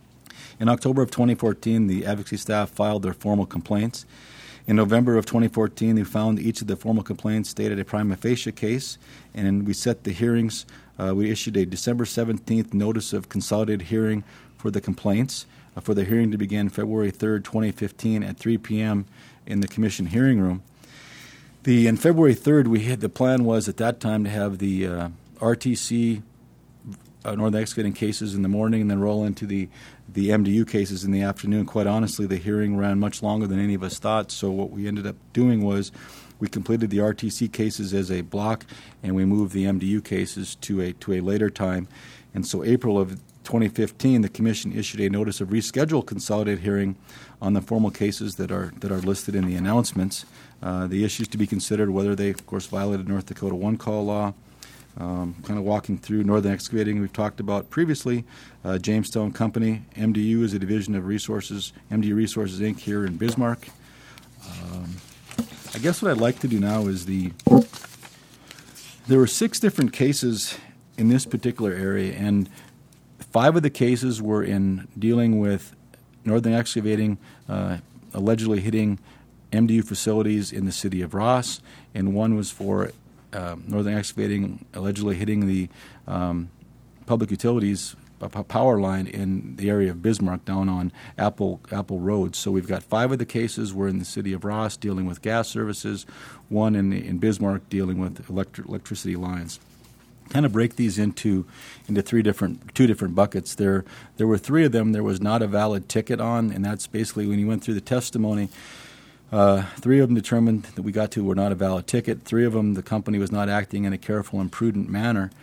in October of twenty fourteen, the advocacy staff filed their formal complaints. In November of twenty fourteen, they found each of the formal complaints stated a prima facie case, and we set the hearings. Uh, we issued a December seventeenth notice of consolidated hearing for the complaints, uh, for the hearing to begin February third, twenty fifteen at three p.m. in the commission hearing room. The, in February third, we had, the plan was at that time to have the uh, R T C, uh, Northern Excavating cases in the morning and then roll into the, the M D U cases in the afternoon. Quite honestly, the hearing ran much longer than any of us thought, so what we ended up doing was we completed the R T C cases as a block, and we moved the M D U cases to a to a later time. And so April of twenty fifteen, the Commission issued a notice of rescheduled consolidated hearing on the formal cases that are that are listed in the announcements. Uh, the issues to be considered, whether they, of course, violated North Dakota One Call law. Um, kind of walking through Northern Excavating, we've talked about previously. Uh, Jamestown Company, M D U is a division of Resources, M D U Resources, Incorporated here in Bismarck. Um, I guess what I'd like to do now is the, there were six different cases in this particular area, and five of the cases were in dealing with Northern Excavating uh, allegedly hitting M D U facilities in the city of Ross, and one was for uh, Northern Excavating allegedly hitting the um, public utilities power line in the area of Bismarck down on Apple Apple Road. So we've got five of the cases were in the city of Ross dealing with gas services, one in, in Bismarck dealing with electric, electricity lines. Kind of break these into into three different two different buckets. There there were three of them there was not a valid ticket on, and that's basically when you went through the testimony. Uh, three of them determined that we got to were not a valid ticket. Three of them the company was not acting in a careful and prudent manner.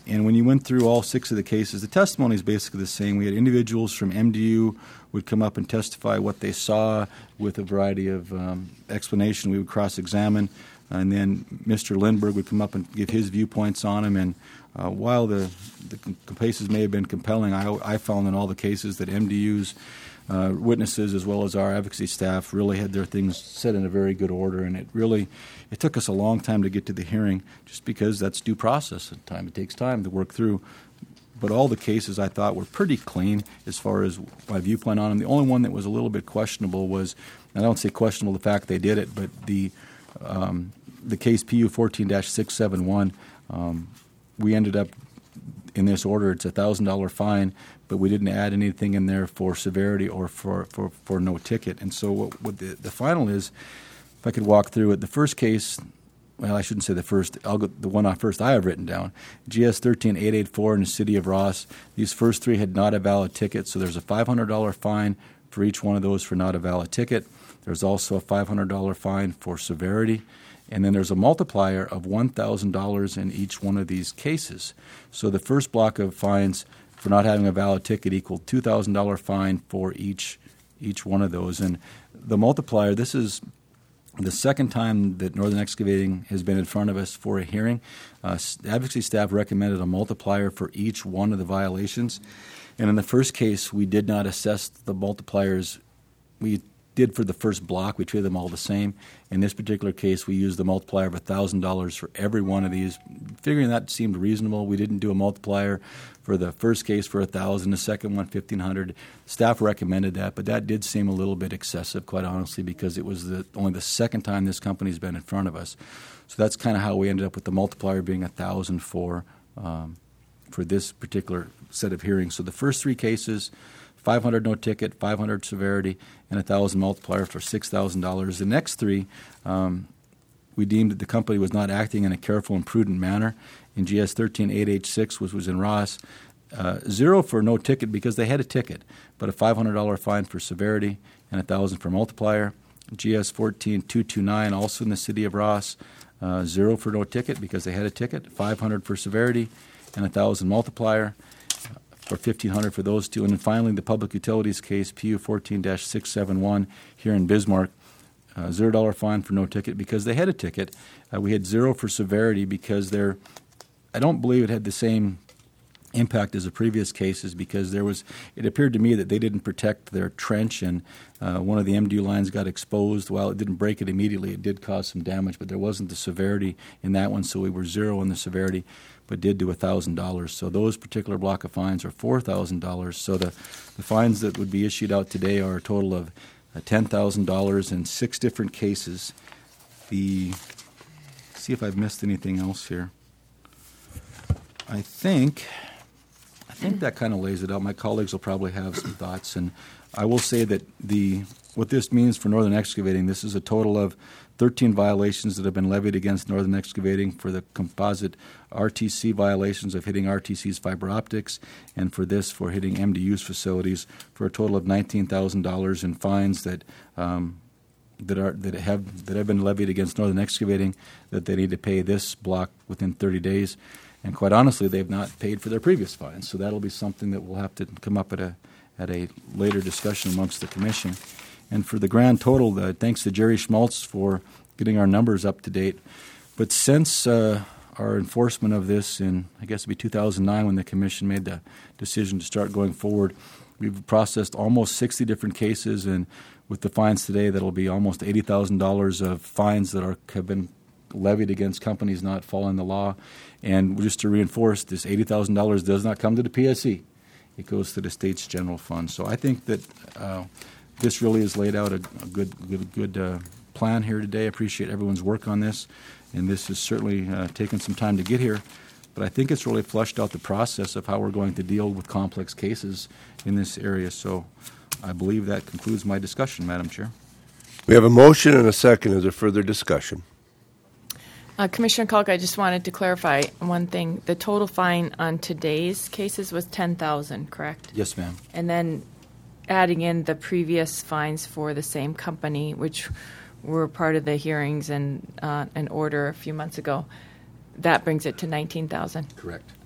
and when you went through all six of the cases, the testimony is basically the same. We had individuals from M D U would come up and testify what they saw with a variety of um, explanation. We would cross-examine, and then Mister Lindbergh would come up and give his viewpoints on them. And uh, while the, the cases may have been compelling, I, I found in all the cases that M D U's uh, witnesses as well as our advocacy staff really had their things set in a very good order, and it really it took us a long time to get to the hearing just because that's due process and time. It takes time to work through. But all the cases I thought were pretty clean as far as my viewpoint on them. The only one that was a little bit questionable was, and I don't say questionable the fact they did it, but the um, the case P U fourteen dash six seven one, um, we ended up in this order, it's a one thousand dollars fine, but we didn't add anything in there for severity or for, for, for no ticket. And so what, what the, the final is, if I could walk through it, the first case, well, I shouldn't say the first. I'll go the one I first I have written down. G S thirteen eight eighty-four in the city of Ross. These first three had not a valid ticket, so there's a five hundred dollars fine for each one of those for not a valid ticket. There's also a five hundred dollars fine for severity, and then there's a multiplier of one thousand dollars in each one of these cases. So the first block of fines for not having a valid ticket equaled two thousand dollars fine for each each one of those, and the multiplier. This is the second time that Northern Excavating has been in front of us for a hearing. Uh, advocacy staff recommended a multiplier for each one of the violations. And in the first case, we did not assess the multipliers. We did for the first block. We treated them all the same. In this particular case, we used the multiplier of one thousand dollars for every one of these, figuring that seemed reasonable. We didn't do a multiplier for the first case for one thousand dollars, the second one fifteen hundred dollars. Staff recommended that, but that did seem a little bit excessive, quite honestly, because it was the, only the second time this company's been in front of us. So that's kind of how we ended up with the multiplier being one thousand dollars for, um, for this particular set of hearings. So the first three cases, five hundred dollars no ticket, five hundred dollars severity, and one thousand dollars multiplier for six thousand dollars. The next three, um, we deemed that the company was not acting in a careful and prudent manner. In G S thirteen eight eighty-six, which was in Ross, uh, zero for no ticket because they had a ticket, but a five hundred dollars fine for severity and one thousand dollars for multiplier. G S fourteen two twenty-nine, also in the city of Ross, uh, zero for no ticket because they had a ticket, five hundred dollars for severity, and one thousand dollars multiplier. For fifteen hundred dollars for those two. And then finally, the public utilities case, P U fourteen dash six seven one here in Bismarck, uh, zero dollars fine for no ticket because they had a ticket. Uh, we had zero for severity because they're, I don't believe it had the same impact as the previous cases because there was, it appeared to me that they didn't protect their trench and uh, one of the M D U lines got exposed. While it didn't break it immediately, it did cause some damage, but there wasn't the severity in that one, so we were zero in the severity, but did do one thousand dollars. So those particular block of fines are four thousand dollars. So the, the fines that would be issued out today are a total of uh, ten thousand dollars in six different cases. The, see if I've missed anything else here. I think, I think that kind of lays it out. My colleagues will probably have some thoughts. And I will say that the what this means for Northern Excavating, this is a total of thirteen violations that have been levied against Northern Excavating for the composite R T C violations of hitting R T C's fiber optics, and for this for hitting M D U's facilities for a total of nineteen thousand dollars in fines that um, that are that have that have been levied against Northern Excavating that they need to pay this block within thirty days. And quite honestly, they've not paid for their previous fines, so that'll be something that will have to come up at a at a later discussion amongst the commission. And for the grand total, uh, thanks to Jerry Schmaltz for getting our numbers up to date. But since uh, our enforcement of this in, I guess it'd be two thousand nine when the commission made the decision to start going forward, we've processed almost sixty different cases, and with the fines today, that'll be almost eighty thousand dollars of fines that are have been levied against companies not following the law. And just to reinforce, this eighty thousand dollars does not come to the P S E. It goes to the state's general fund. So I think that uh, this really has laid out a, a good, good, good uh, plan here today. I appreciate everyone's work on this, and this has certainly uh, taken some time to get here. But I think it's really flushed out the process of how we're going to deal with complex cases in this area. So I believe that concludes my discussion, Madam Chair. We have a motion and a second. Is there further discussion? Uh, Commissioner Kalk, I just wanted to clarify one thing. The total fine on today's cases was ten thousand dollars, correct? Yes, ma'am. And then adding in the previous fines for the same company, which were part of the hearings and uh, an order a few months ago, that brings it to nineteen thousand dollars. Correct.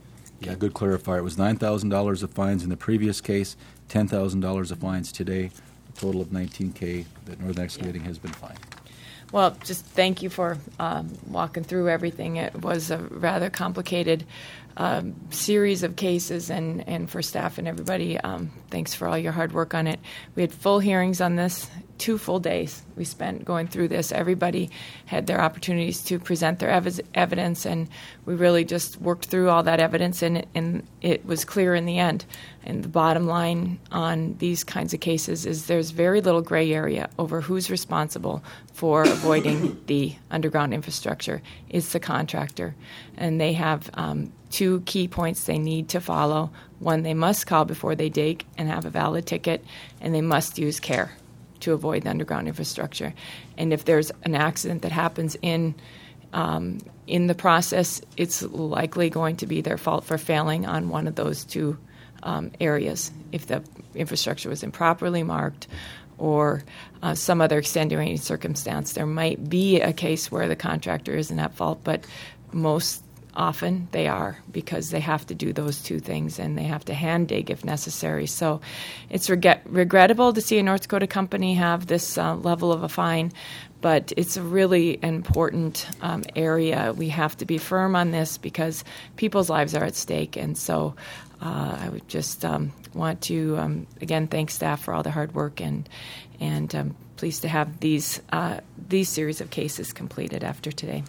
Yeah, good clarifier. It was nine thousand dollars of fines in the previous case, ten thousand dollars of fines today, a total of nineteen K that Northern Excavating has been fined. Well, just thank you for um, walking through everything. It was a rather complicated um, series of cases, and, and for staff and everybody, um, thanks for all your hard work on it. We had full hearings on this, two full days we spent going through this. Everybody had their opportunities to present their ev- evidence, and we really just worked through all that evidence, and, and it was clear in the end. And the bottom line on these kinds of cases is there's very little gray area over who's responsible for avoiding the underground infrastructure. It's the contractor. And they have um, two key points they need to follow. One, they must call before they dig and have a valid ticket, and they must use care to avoid the underground infrastructure. And if there's an accident that happens in um, in the process, it's likely going to be their fault for failing on one of those two Um, areas. If the infrastructure was improperly marked or uh, some other extenuating circumstance, there might be a case where the contractor isn't at fault, but most often they are, because they have to do those two things, and they have to hand dig if necessary. So it's reg- regrettable to see a North Dakota company have this uh, level of a fine, but it's a really important um, area. We have to be firm on this because people's lives are at stake, and so Uh, I would just um, want to, um, again, thank staff for all the hard work, and and um, pleased to have these uh, these series of cases completed after today.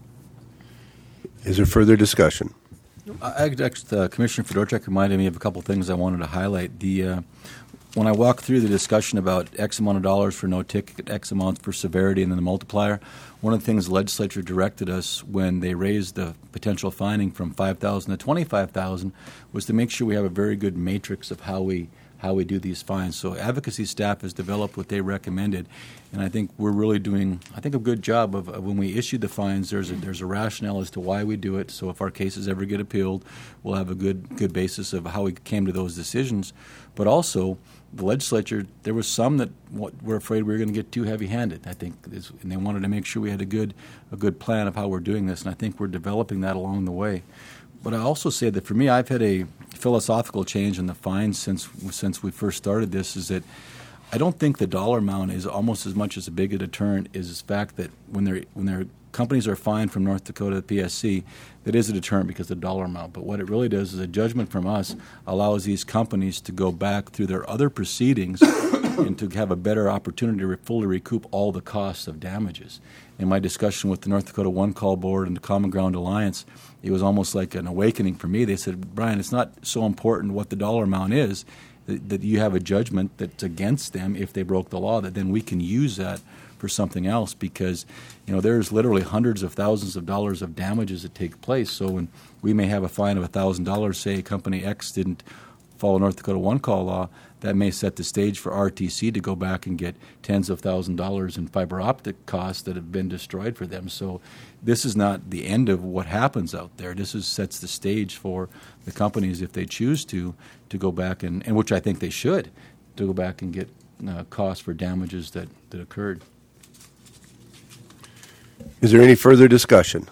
Is there further discussion? I, I, uh, Commissioner Fedorchak reminded me of a couple things I wanted to highlight. The uh, when I walked through the discussion about X amount of dollars for no ticket, X amount for severity, and then the multiplier, one of the things the legislature directed us when they raised the potential fining from five thousand dollars to twenty-five thousand dollars was to make sure we have a very good matrix of how we how we do these fines. So advocacy staff has developed what they recommended, and I think we're really doing, I think, a good job of, of when we issue the fines, there's a, there's a rationale as to why we do it. So if our cases ever get appealed, we'll have a good good basis of how we came to those decisions. But also, the legislature, there was some that were afraid we were going to get too heavy-handed, I think, and they wanted to make sure we had a good a good plan of how we're doing this, and I think we're developing that along the way. But I also say that for me, I've had a philosophical change in the fines since since we first started this, is that I don't think the dollar amount is almost as much as a big a deterrent as the fact that when they're when they're companies are fined from North Dakota P S C, that is a deterrent because of the dollar amount. But what it really does is a judgment from us allows these companies to go back through their other proceedings and to have a better opportunity to fully recoup all the costs of damages. In my discussion with the North Dakota One Call Board and the Common Ground Alliance, it was almost like an awakening for me. They said, Brian, it's not so important what the dollar amount is, that, that you have a judgment that's against them if they broke the law, that then we can use that for something else, because you know there's literally hundreds of thousands of dollars of damages that take place. So when we may have a fine of one thousand dollars, say company X didn't follow North Dakota One Call law, that may set the stage for R T C to go back and get tens of thousands of dollars in fiber optic costs that have been destroyed for them. So this is not the end of what happens out there. This is sets the stage for the companies, if they choose to, to go back, and, and which I think they should, to go back and get uh, costs for damages that, that occurred. Is there any further discussion?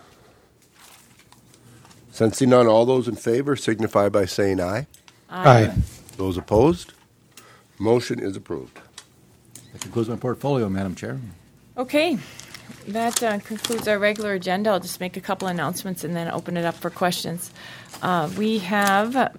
Sensing none, all those in favor signify by saying aye. Aye. Aye. Those opposed? Motion is approved. That concludes my portfolio, Madam Chair. Okay. That uh, concludes our regular agenda. I'll just make a couple announcements and then open it up for questions. Uh, we have a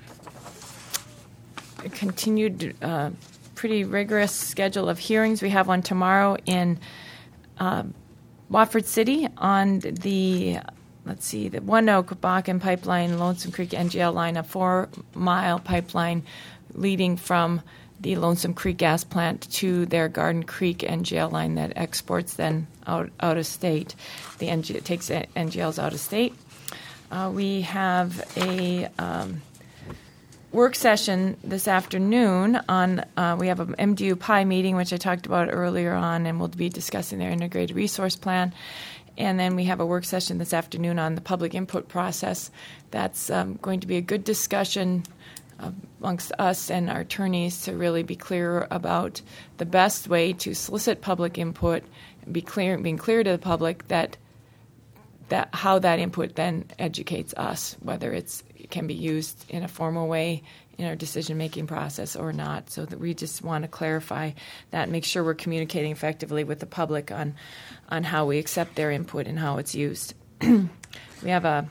continued uh, pretty rigorous schedule of hearings. We have one tomorrow in uh, Watford City on the, let's see, the One Oak Bakken Pipeline, Lonesome Creek N G L line, a four-mile pipeline leading from the Lonesome Creek gas plant to their Garden Creek N G L line that exports then out, out of state. The N G, it takes N G Ls out of state. Uh, we have a um, work session this afternoon on, uh, we have an M D U P I meeting, which I talked about earlier on, and we'll be discussing their integrated resource plan. And then we have a work session this afternoon on the public input process. That's um, going to be a good discussion amongst us and our attorneys to really be clear about the best way to solicit public input and be clear, being clear to the public that that how that input then educates us, whether it's it can be used in a formal way in our decision-making process or not. So that we just want to clarify that and make sure we're communicating effectively with the public on on how we accept their input and how it's used. We have a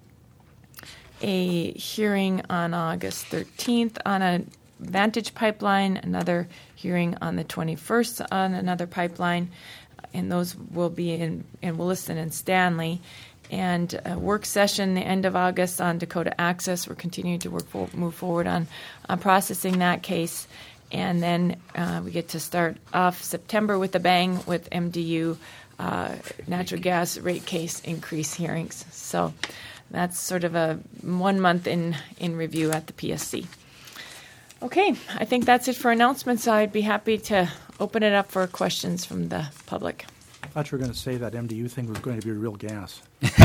a hearing on August thirteenth on a Vantage pipeline, another hearing on the twenty-first on another pipeline, and those will be in, in Williston and Stanley. And a work session the end of August on Dakota Access. We're continuing to work for, move forward on, on processing that case. And then uh, we get to start off September with a bang with M D U uh, natural gas rate case increase hearings. So that's sort of a one month in, in review at the P S C. Okay, I think that's it for announcements. I'd be happy to open it up for questions from the public. I thought you were going to say that M D U thing was going to be real gas.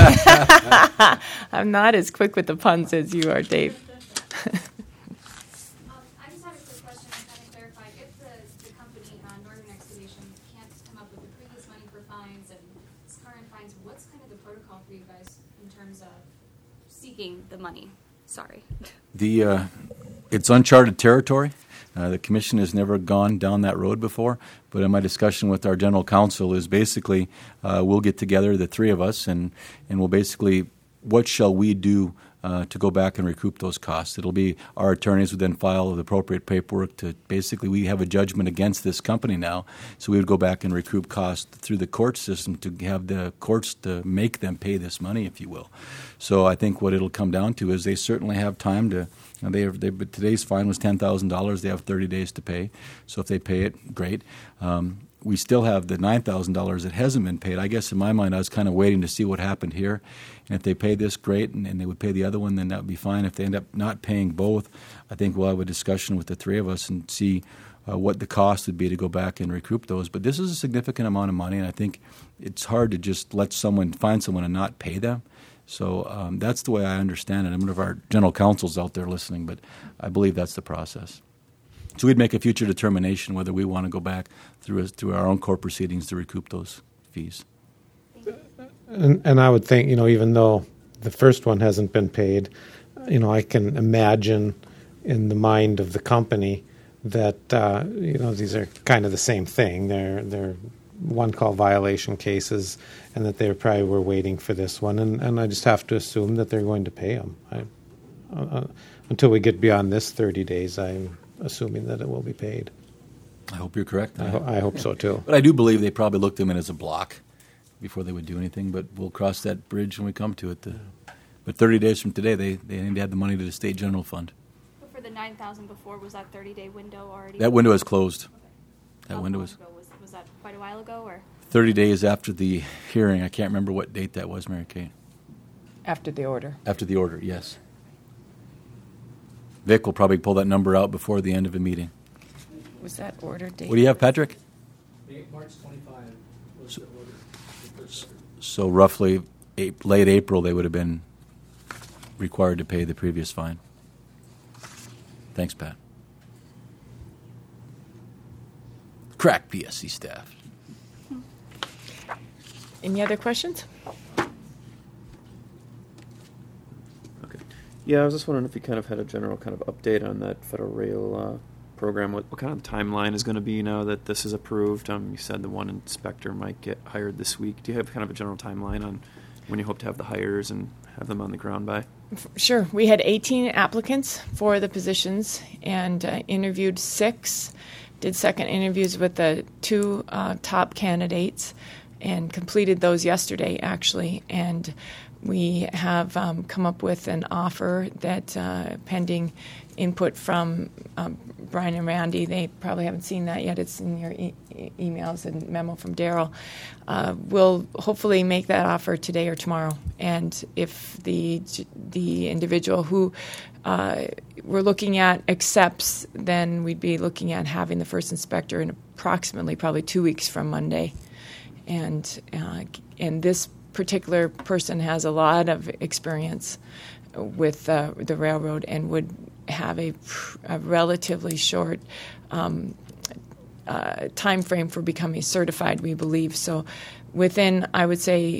I'm not as quick with the puns as you are, Dave. um, I just had a quick question to kind of clarify. If the, the company, uh, Northern Excavation, can't come up with the previous money for fines and current fines, what's kind of the protocol for you guys in terms of seeking the money? Sorry. The uh, it's uncharted territory. Uh, the commission has never gone down that road before, but in my discussion with our general counsel is basically uh, we'll get together, the three of us, and, and we'll basically, what shall we do uh, to go back and recoup those costs? It'll be our attorneys would then file the appropriate paperwork to basically, we have a judgment against this company now, so we would go back and recoup costs through the court system to have the courts to make them pay this money, if you will. So I think what it'll come down to is they certainly have time to. Now they have, they, but today's fine was ten thousand dollars. They have thirty days to pay. So if they pay it, great. Um, we still have the nine thousand dollars that hasn't been paid. I guess in my mind I was kind of waiting to see what happened here. And if they pay this, great, and, and they would pay the other one, then that would be fine. If they end up not paying both, I think we'll have a discussion with the three of us and see uh, what the cost would be to go back and recoup those. But this is a significant amount of money, and I think it's hard to just let someone find someone and not pay them. So um, that's the way I understand it. I'm one of our general counsels out there listening, but I believe that's the process. So we'd make a future determination whether we want to go back through through our own court proceedings to recoup those fees. And, and I would think, you know, even though the first one hasn't been paid, you know, I can imagine in the mind of the company that, uh, you know, these are kind of the same thing. They're they're one call violation cases, and that they probably were waiting for this one, and, and I just have to assume that they're going to pay them. I, uh, until we get beyond this thirty days, I'm assuming that it will be paid. I hope you're correct. I, ho- I hope so too. But I do believe they probably looked them in as a block before they would do anything, but we'll cross that bridge when we come to it. The, but thirty days from today, they, they need to add the money to the state general fund. But for the nine thousand before, was that thirty-day window already? That window is closed. Okay. That How window long is ago was, was that quite a while ago, or? thirty days after the hearing. I can't remember what date that was, Mary Kate. After the order. After the order, yes. Vic will probably pull that number out before the end of the meeting. Was that order date? What do you have, Patrick? March twenty-fifth was the order. The first order. So roughly a- late April, they would have been required to pay the previous fine. Thanks, Pat. Crack P S C staff. Any other questions? Okay. Yeah, I was just wondering if you kind of had a general kind of update on that federal rail uh, program. What, what kind of timeline is going to be now that this is approved? Um, you said the one inspector might get hired this week. Do you have kind of a general timeline on when you hope to have the hires and have them on the ground by? Sure. We had eighteen applicants for the positions and uh, interviewed six, did second interviews with the two uh, top candidates, and completed those yesterday, actually. And we have um, come up with an offer that, uh, pending input from um, Brian and Randy, they probably haven't seen that yet. It's in your e- e- emails and memo from Daryl. Uh, we'll hopefully make that offer today or tomorrow. And if the the individual who uh, we're looking at accepts, then we'd be looking at having the first inspector in approximately probably two weeks from Monday. And uh, and this particular person has a lot of experience with uh, the railroad and would have a, a relatively short um, uh, time frame for becoming certified, we believe. So within, I would say,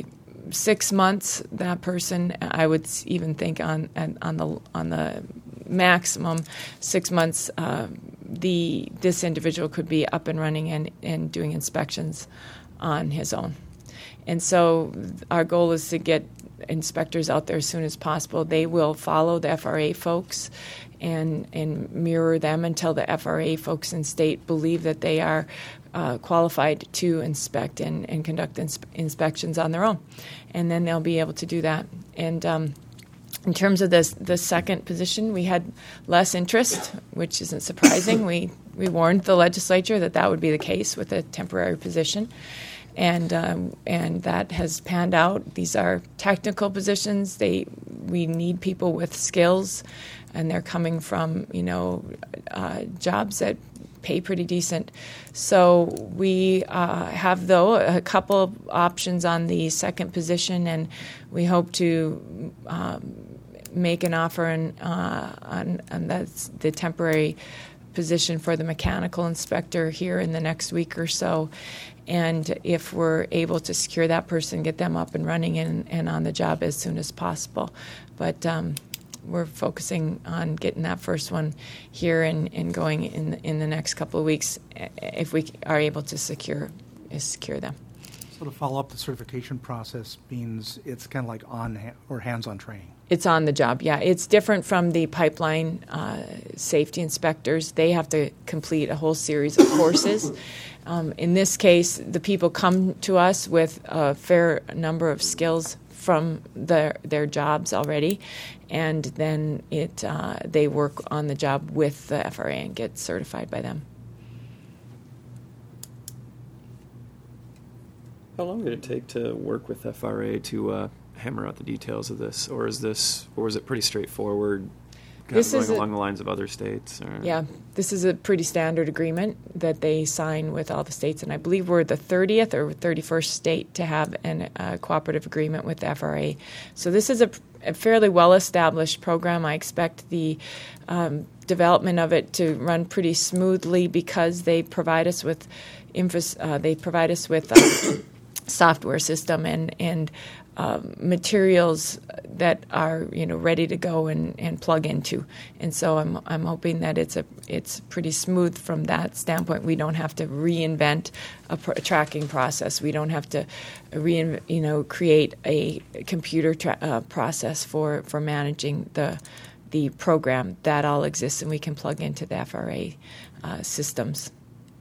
six months, that person, I would s- even think on on the on the maximum six months, uh, the this individual could be up and running and, and doing inspections on his own. And so our goal is to get inspectors out there as soon as possible. They will follow the F R A folks and and mirror them until the F R A folks in state believe that they are uh, qualified to inspect and, and conduct ins- inspections on their own. And then they'll be able to do that. And um, in terms of this, the second position, we had less interest, which isn't surprising. we, we warned the legislature that that would be the case with a temporary position. And um, and that has panned out. These are technical positions. They we need people with skills, and they're coming from you know uh, jobs that pay pretty decent. So we uh, have though a couple of options on the second position, and we hope to um, make an offer on uh, on, on that's the temporary position for the mechanical inspector here in the next week or so. And if we're able to secure that person, get them up and running and, and on the job as soon as possible. But um, we're focusing on getting that first one here and, and going in in the next couple of weeks if we are able to secure secure them. So to follow up, the certification process means it's kind of like on ha- or hands-on training. It's on the job, yeah. It's different from the pipeline uh, safety inspectors. They have to complete a whole series of courses. Um, in this case, the people come to us with a fair number of skills from their their jobs already, and then it uh, they work on the job with the F R A and get certified by them. How long did it take to work with F R A to uh, hammer out the details of this, or is this, or is it pretty straightforward? Kind This of is going a- along the lines of other states? Or? Yeah, this is a pretty standard agreement that they sign with all the states, and I believe we're the thirtieth or thirty-first state to have a uh, cooperative agreement with the F R A. So this is a, a fairly well-established program. I expect the um, development of it to run pretty smoothly because they provide us with infos, uh, they provide us with a software system and and Um, materials that are you know ready to go and, and plug into, and so I'm I'm hoping that it's a it's pretty smooth from that standpoint. We don't have to reinvent a, pr- a tracking process. We don't have to rein, you know create a computer tra- uh, process for, for managing the the program. That all exists, and we can plug into the F R A uh, systems.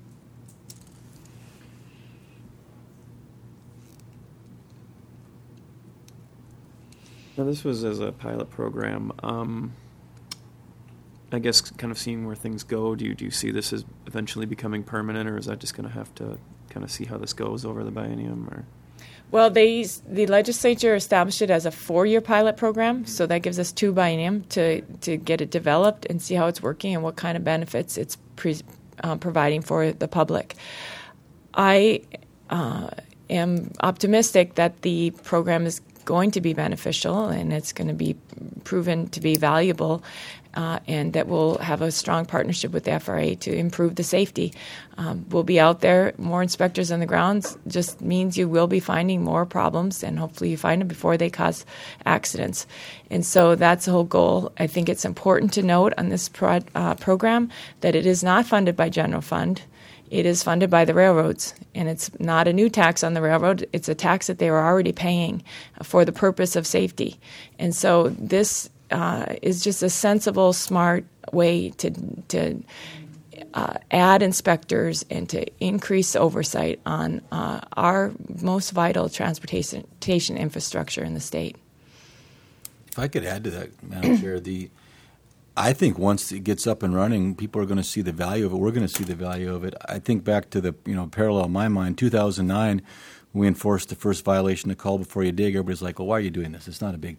Now, this was as a pilot program. Um, I guess kind of seeing where things go, do you, do you see this as eventually becoming permanent, or is that just going to have to kind of see how this goes over the biennium? Or Well, they, the legislature established it as a four-year pilot program, so that gives us two biennium to, to get it developed and see how it's working and what kind of benefits it's pre, uh, providing for the public. I uh, am optimistic that the program is going to be beneficial and it's going to be proven to be valuable, uh, and that we'll have a strong partnership with the F R A to improve the safety. Um, we'll be out there, more inspectors on the grounds just means you will be finding more problems, and hopefully you find them before they cause accidents. And so that's the whole goal. I think it's important to note on this pro- uh, program that it is not funded by general fund. It is funded by the railroads, and it's not a new tax on the railroad. It's a tax that they were already paying for the purpose of safety. And so this uh, is just a sensible, smart way to to uh, add inspectors and to increase oversight on uh, our most vital transportation infrastructure in the state. If I could add to that, Madam Chair, the I think once it gets up and running, people are going to see the value of it. We're going to see the value of it. I think back to the you know parallel in my mind, two thousand nine, we enforced the first violation of call before you dig. Everybody's like, well, why are you doing this? It's not a big deal.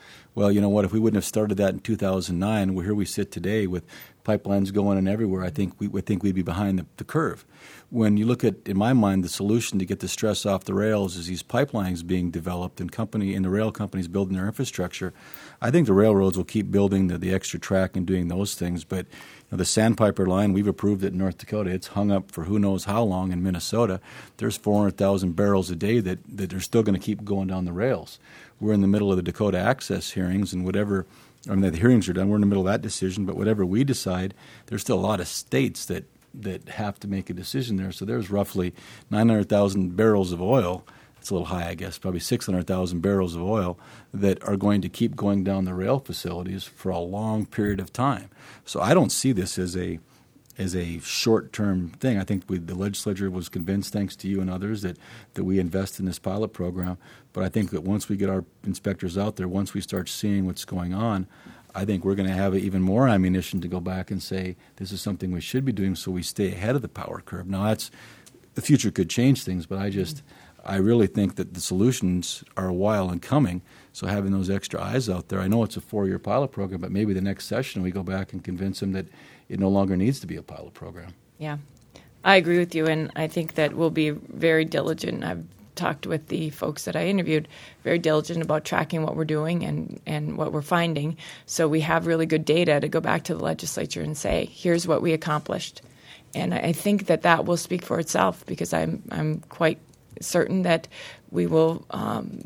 Well, you know what? If we wouldn't have started that in two thousand nine, well, here we sit today with pipelines going in everywhere. I think we would think we'd be behind the, the curve. When you look at, in my mind, the solution to get the stress off the rails is these pipelines being developed and company and the rail companies building their infrastructure. I think the railroads will keep building the, the extra track and doing those things. But you know, the Sandpiper line, we've approved it in North Dakota. It's hung up for who knows how long in Minnesota. There's four hundred thousand barrels a day that, that are still going to keep going down the rails. We're in the middle of the Dakota Access hearings, and whatever, I mean, the hearings are done. We're in the middle of that decision, but whatever we decide, there's still a lot of states that, that have to make a decision there. So there's roughly nine hundred thousand barrels of oil. It's a little high, I guess, probably six hundred thousand barrels of oil that are going to keep going down the rail facilities for a long period of time. So I don't see this as a as a short-term thing. I think we, the legislature was convinced, thanks to you and others, that, that we invest in this pilot program. But I think that once we get our inspectors out there, once we start seeing what's going on, I think we're going to have even more ammunition to go back and say this is something we should be doing so we stay ahead of the power curve. Now, that's the future could change things, but I just I really think that the solutions are a while in coming. So having those extra eyes out there, I know it's a four-year pilot program, but maybe the next session we go back and convince them that it no longer needs to be a pilot program. Yeah, I agree with you, and I think that we'll be very diligent. I've talked with the folks that I interviewed, very diligent about tracking what we're doing and, and what we're finding. So we have really good data to go back to the legislature and say, here's what we accomplished. And I think that that will speak for itself, because I'm I'm quite certain that we will um,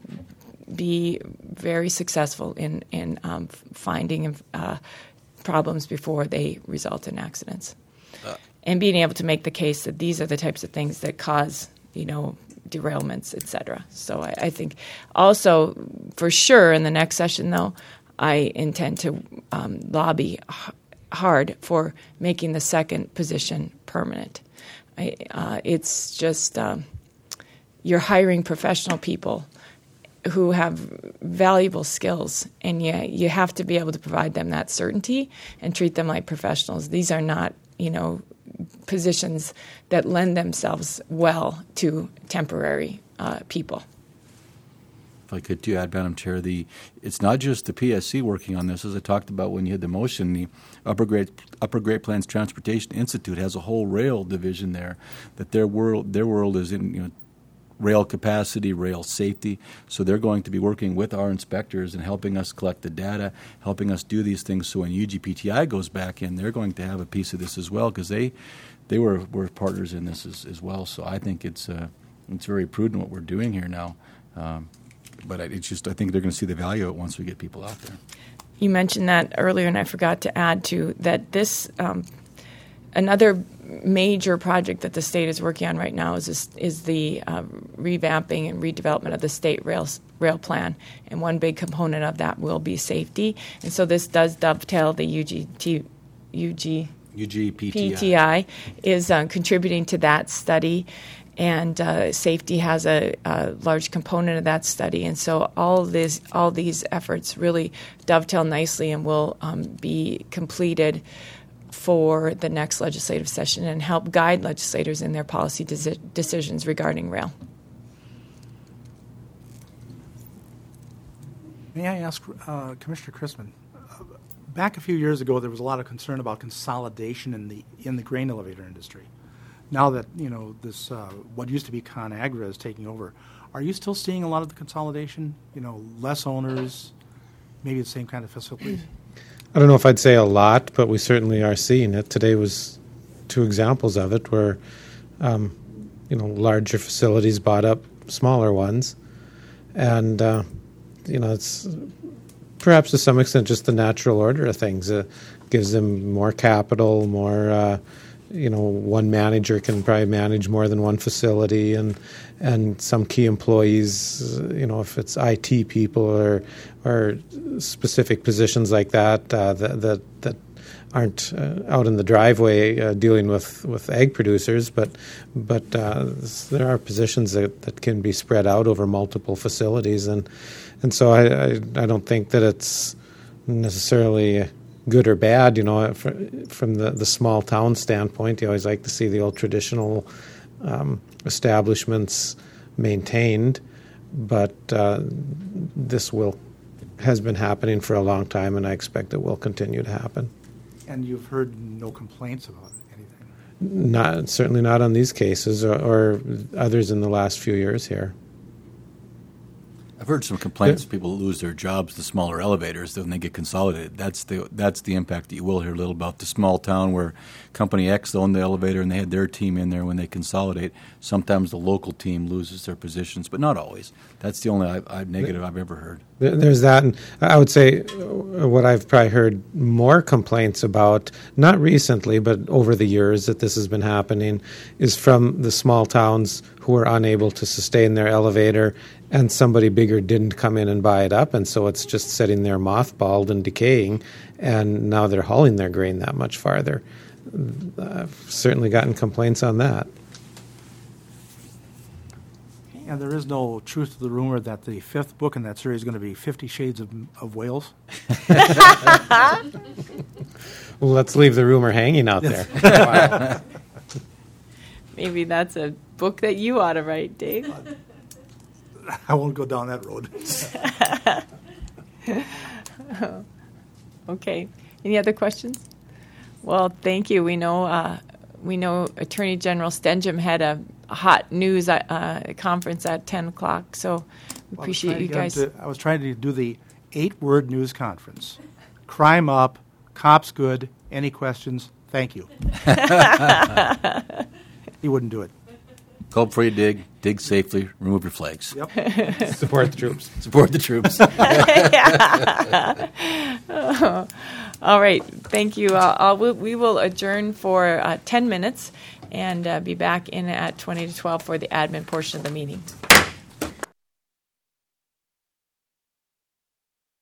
be very successful in, in um, finding uh, problems before they result in accidents. Uh, and being able to make the case that these are the types of things that cause, you know, derailments, et cetera. So I, I think also, for sure, in the next session, though, I intend to um, lobby h- hard for making the second position permanent. I, uh, it's just um, you're hiring professional people who have valuable skills, and you, you have to be able to provide them that certainty and treat them like professionals. These are not, you know, positions that lend themselves well to temporary uh, people. If I could too add, Madam Chair, the it's not just the P S C working on this. As I talked about when you had the motion, the Upper Great Upper Great Plains Transportation Institute has a whole rail division there. That their world their world is in, you know, rail capacity, rail safety. So they're going to be working with our inspectors and helping us collect the data, helping us do these things. So when U G P T I goes back in, they're going to have a piece of this as well, because they they were, were partners in this as, as well. So I think it's uh, it's very prudent what we're doing here now. Um, but it's just I think they're going to see the value of it once we get people out there. You mentioned that earlier, and I forgot to add to that this um, another major project that the state is working on right now is this, is the uh, revamping and redevelopment of the state rail rail plan, and one big component of that will be safety. And so this does dovetail the U G T, U G U G P T I P T I is uh, contributing to that study, and uh, safety has a, a large component of that study. And so all this all these efforts really dovetail nicely and will um, be completed for the next legislative session and help guide legislators in their policy desi- decisions regarding rail. May I ask uh, Commissioner Chrisman, uh, back a few years ago there was a lot of concern about consolidation in the in the grain elevator industry. Now that, you know, this uh, what used to be ConAgra is taking over, are you still seeing a lot of the consolidation? You know, less owners, maybe the same kind of facilities? I don't know if I'd say a lot, but we certainly are seeing it. Today was two examples of it where, um, you know, larger facilities bought up smaller ones. And, uh, you know, it's perhaps to some extent just the natural order of things. It gives them more capital, more, uh, you know, one manager can probably manage more than one facility, and and some key employees, you know, if it's I T people or or specific positions like that uh, that, that that aren't uh, out in the driveway uh, dealing with, with egg producers, but but uh, there are positions that, that can be spread out over multiple facilities, and and so I I, I don't think that it's necessarily good or bad, you know, from the, the small town standpoint. You always like to see the old traditional um, establishments maintained, but uh, this will has been happening for a long time, and I expect it will continue to happen. And you've heard no complaints about anything? Not certainly not on these cases or, or others in the last few years here. I've heard some complaints. People lose their jobs to smaller elevators when they get consolidated. That's the that's the impact that you will hear a little about. The small town where Company X owned the elevator and they had their team in there when they consolidate. Sometimes the local team loses their positions, but not always. That's the only I, I, negative I've ever heard. There's that, and I would say what I've probably heard more complaints about, not recently, but over the years that this has been happening, is from the small towns who are unable to sustain their elevator, and somebody bigger didn't come in and buy it up, and so it's just sitting there mothballed and decaying, and now they're hauling their grain that much farther. I've certainly gotten complaints on that. And there is no truth to the rumor that the fifth book in that series is going to be Fifty Shades of, of Wales. Well, let's leave the rumor hanging out there. Maybe that's a book that you ought to write, Dave. I won't go down that road. Okay. Any other questions? Well, thank you. We know uh, we know Attorney General Stenjum had a hot news uh, conference at ten o'clock, so we Well, appreciate you guys. To, I was trying to do the eight-word news conference. Crime up, cops good, any questions? Thank you. He wouldn't do it. Go before you dig, dig safely, remove your flags. Yep. Support the troops. Support the troops. Oh. All right. Thank you. Uh, I'll, we, we will adjourn for uh, ten minutes and uh, be back in at twenty to twelve for the admin portion of the meeting.